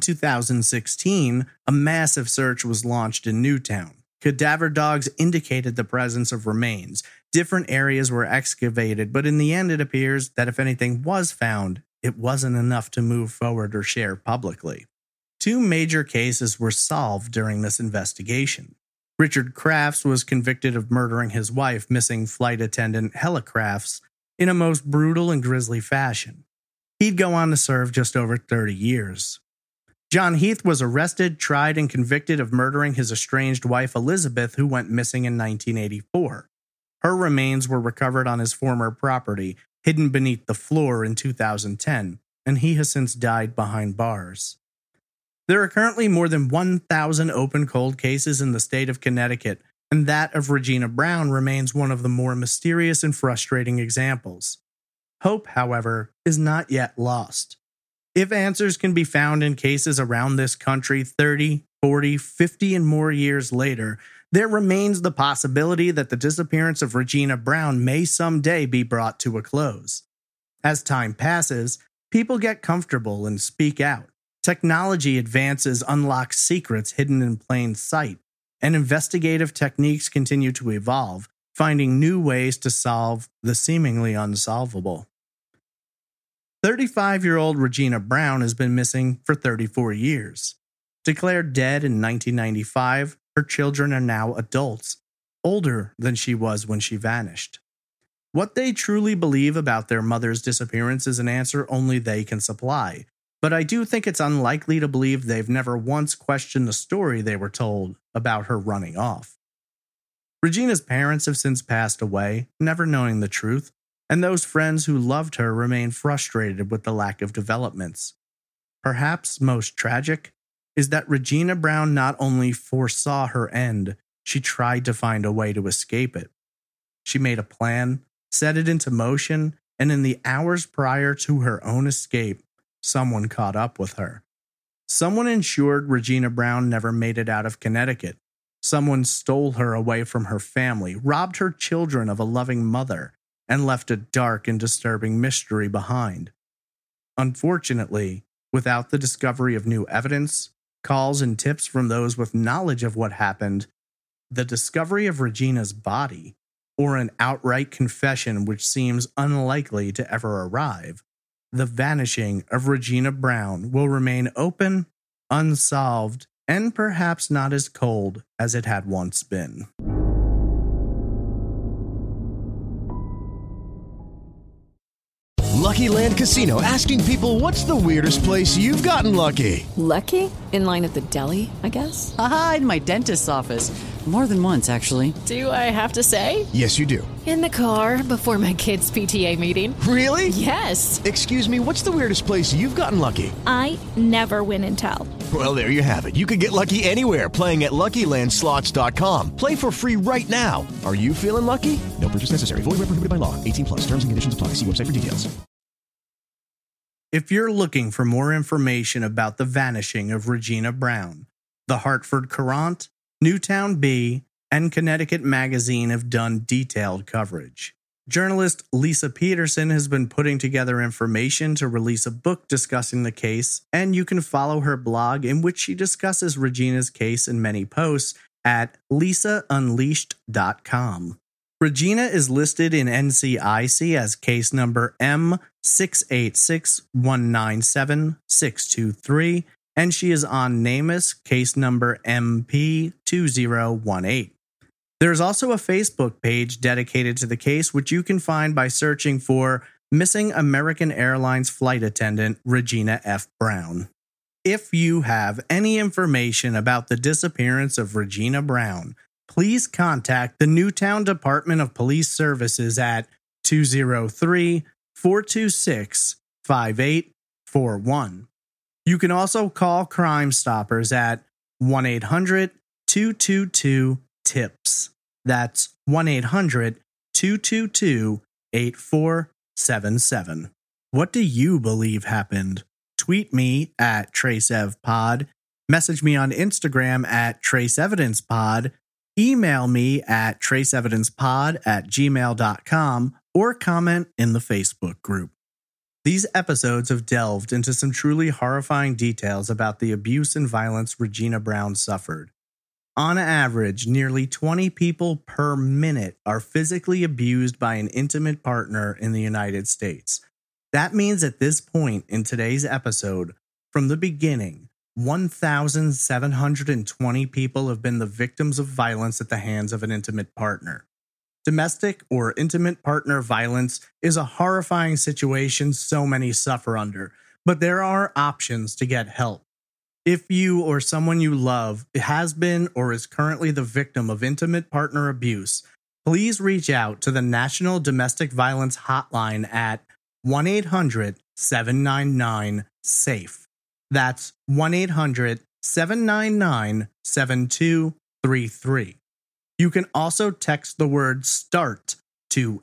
2016, a massive search was launched in Newtown. Cadaver dogs indicated the presence of remains. Different areas were excavated, but in the end it appears that if anything was found, it wasn't enough to move forward or share publicly. 2 major cases were solved during this investigation. Richard Crafts was convicted of murdering his wife, missing flight attendant Hella Crafts, in a most brutal and grisly fashion. He'd go on to serve just over 30 years. John Heath was arrested, tried, and convicted of murdering his estranged wife Elizabeth, who went missing in 1984. Her remains were recovered on his former property, hidden beneath the floor in 2010, and he has since died behind bars. There are currently more than 1,000 open cold cases in the state of Connecticut, and that of Regina Brown remains one of the more mysterious and frustrating examples. Hope, however, is not yet lost. If answers can be found in cases around this country 30, 40, 50, and more years later, there remains the possibility that the disappearance of Regina Brown may someday be brought to a close. As time passes, people get comfortable and speak out. Technology advances unlock secrets hidden in plain sight, and investigative techniques continue to evolve, finding new ways to solve the seemingly unsolvable. 35-year-old Regina Brown has been missing for 34 years. Declared dead in 1995, her children are now adults, older than she was when she vanished. What they truly believe about their mother's disappearance is an answer only they can supply, but I do think it's unlikely to believe they've never once questioned the story they were told about her running off. Regina's parents have since passed away, never knowing the truth, and those friends who loved her remain frustrated with the lack of developments. Perhaps most tragic is that Regina Brown not only foresaw her end, she tried to find a way to escape it. She made a plan, set it into motion, and in the hours prior to her own escape, someone caught up with her. Someone ensured Regina Brown never made it out of Connecticut. Someone stole her away from her family, robbed her children of a loving mother, and left a dark and disturbing mystery behind. Unfortunately, without the discovery of new evidence, calls and tips from those with knowledge of what happened, the discovery of Regina's body, or an outright confession which seems unlikely to ever arrive, the vanishing of Regina Brown will remain open, unsolved, and perhaps not as cold as it had once been. Lucky Land Casino, asking people, what's the weirdest place you've gotten lucky? Lucky? In line at the deli, I guess? Aha, in my dentist's office. More than once, actually. Do I have to say? Yes, you do. In the car before my kids' PTA meeting. Really? Yes. Excuse me, what's the weirdest place you've gotten lucky? I never win and tell. Well, there you have it. You can get lucky anywhere, playing at LuckyLandSlots.com. Play for free right now. Are you feeling lucky? No purchase necessary. Void where prohibited by law. 18+. Terms and conditions apply. See website for details. If you're looking for more information about the vanishing of Regina Brown, the Hartford Courant, Newtown Bee, and Connecticut Magazine have done detailed coverage. Journalist Lisa Peterson has been putting together information to release a book discussing the case, and you can follow her blog in which she discusses Regina's case in many posts at lisaunleashed.com. Regina is listed in NCIC as case number M686197-623, and she is on NamUs case number MP2018. There's also a Facebook page dedicated to the case, which you can find by searching for Missing American Airlines Flight Attendant Regina F. Brown. If you have any information about the disappearance of Regina Brown, please contact the Newtown Department of Police Services at 203-426-5841. You can also call Crime Stoppers at 1-800-222-TIPS. That's 1-800-222-8477. What do you believe happened? Tweet me at TraceEvPod, message me on Instagram at TraceEvidencePod, email me at traceevidencepod@gmail.com, or comment in the Facebook group. These episodes have delved into some truly horrifying details about the abuse and violence Regina Brown suffered. On average, nearly 20 people per minute are physically abused by an intimate partner in the United States. That means at this point in today's episode, from the beginning, 1,720 people have been the victims of violence at the hands of an intimate partner. Domestic or intimate partner violence is a horrifying situation so many suffer under, but there are options to get help. If you or someone you love has been or is currently the victim of intimate partner abuse, please reach out to the National Domestic Violence Hotline at 1-800-799-SAFE. That's 1-800-799-7233. You can also text the word START to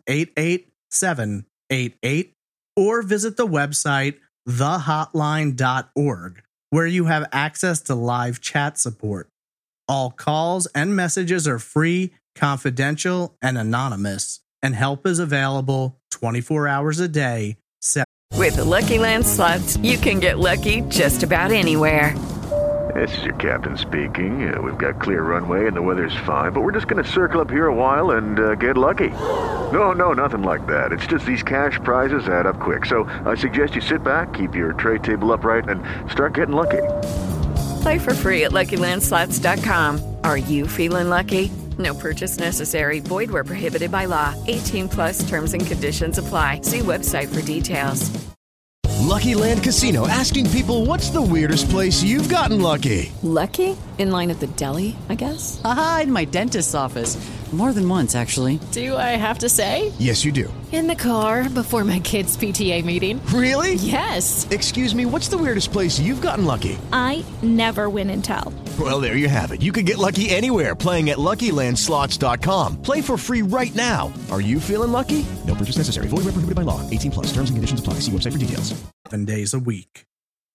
88788 or visit the website thehotline.org, where you have access to live chat support. All calls and messages are free, confidential, and anonymous, and help is available 24 hours a day. With the Lucky Land Slots, you can get lucky just about anywhere. This is your captain speaking. We've got clear runway and the weather's fine, but we're just going to circle up here a while and get lucky. No, nothing like that. It's just these cash prizes add up quick. So I suggest you sit back, keep your tray table upright, and start getting lucky. Play for free at LuckyLandSlots.com. Are you feeling lucky? No purchase necessary. Void where prohibited by law. 18+ terms and conditions apply. See website for details. Lucky Land Casino, asking people, what's the weirdest place you've gotten lucky? Lucky? In line at the deli, I guess? Aha, in my dentist's office. More than once, actually. Do I have to say? Yes, you do. In the car before my kids' PTA meeting. Really? Yes. Excuse me, what's the weirdest place you've gotten lucky? I never win and tell. Well, there you have it. You can get lucky anywhere, playing at LuckyLandSlots.com. Play for free right now. Are you feeling lucky? No purchase necessary. Void where prohibited by law. 18+. Terms and conditions apply. See website for details. 7 days a week.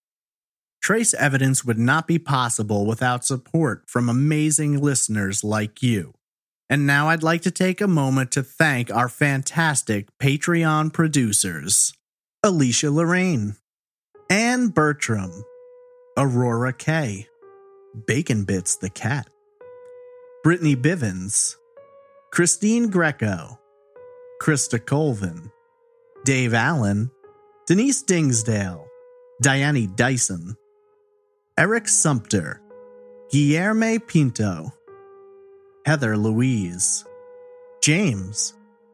Trace Evidence would not be possible without support from amazing listeners like you. And now I'd like to take a moment to thank our fantastic Patreon producers: Alicia Lorraine, Anne Bertram, Aurora K, Bacon Bits the Cat, Brittany Bivens, Christine Greco, Krista Colvin, Dave Allen, Denise Dingsdale, Diane Dyson, Eric Sumter, Guillermo Pinto, Heather Louise, James,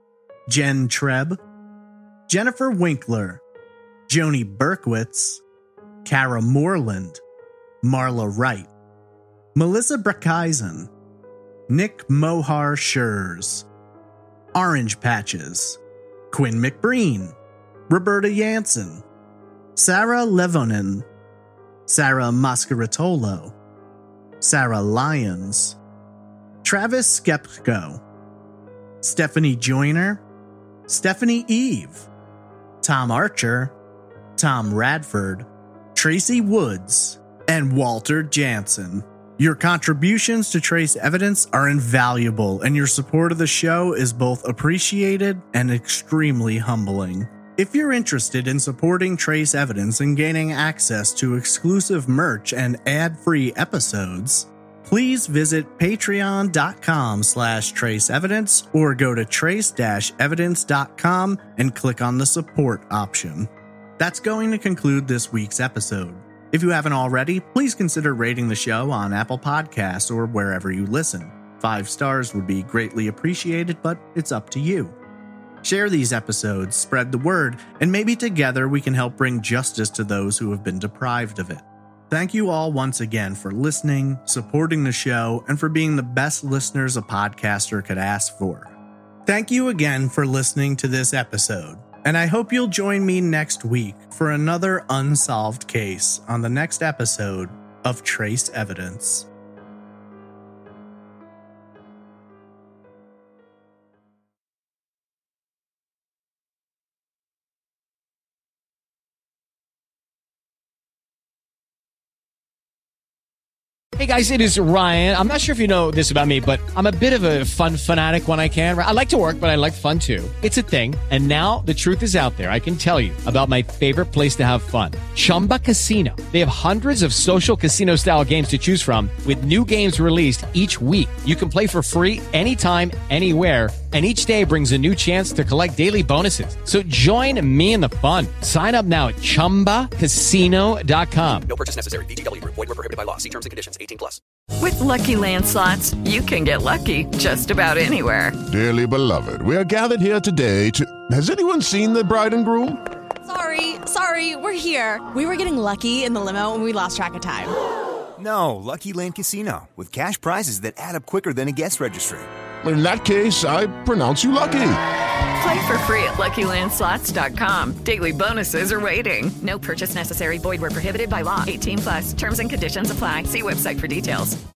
Jen Trebb, Jennifer Winkler, Joni Berkowitz, Kara Moreland, Marla Wright, Melissa Brackisen, Nick Mohar Schurz, Orange Patches, Quinn McBreen, Roberta Jansen, Sarah Levonen, Sarah Mascaritolo, Sarah Lyons, Travis Skepko, Stephanie Joyner, Stephanie Eve, Tom Archer, Tom Radford, Tracy Woods, and Walter Jansen. Your contributions to Trace Evidence are invaluable, and your support of the show is both appreciated and extremely humbling. If you're interested in supporting Trace Evidence and gaining access to exclusive merch and ad-free episodes, please visit patreon.com/traceevidence or go to trace-evidence.com and click on the support option. That's going to conclude this week's episode. If you haven't already, please consider rating the show on Apple Podcasts or wherever you listen. 5 stars would be greatly appreciated, but it's up to you. Share these episodes, spread the word, and maybe together we can help bring justice to those who have been deprived of it. Thank you all once again for listening, supporting the show, and for being the best listeners a podcaster could ask for. Thank you again for listening to this episode, and I hope you'll join me next week for another unsolved case on the next episode of Trace Evidence. Hey guys, it is Ryan. I'm not sure if you know this about me, but I'm a bit of a fun fanatic when I can. I like to work, but I like fun too. It's a thing. And now the truth is out there. I can tell you about my favorite place to have fun. Chumba Casino. They have hundreds of social casino style games to choose from with new games released each week. You can play for free anytime, anywhere. And each day brings a new chance to collect daily bonuses. So join me in the fun. Sign up now at ChumbaCasino.com. No purchase necessary. VGW Group. Void where prohibited by law. See terms and conditions. 18+. With Lucky Land Slots, you can get lucky just about anywhere. Dearly beloved, we are gathered here today to... Has anyone seen the bride and groom? Sorry, we're here. We were getting lucky in the limo and we lost track of time. No, Lucky Land Casino, with cash prizes that add up quicker than a guest registry. In that case, I pronounce you lucky. Play for free at LuckyLandSlots.com. Daily bonuses are waiting. No purchase necessary. Void where prohibited by law. 18+. Terms and conditions apply. See website for details.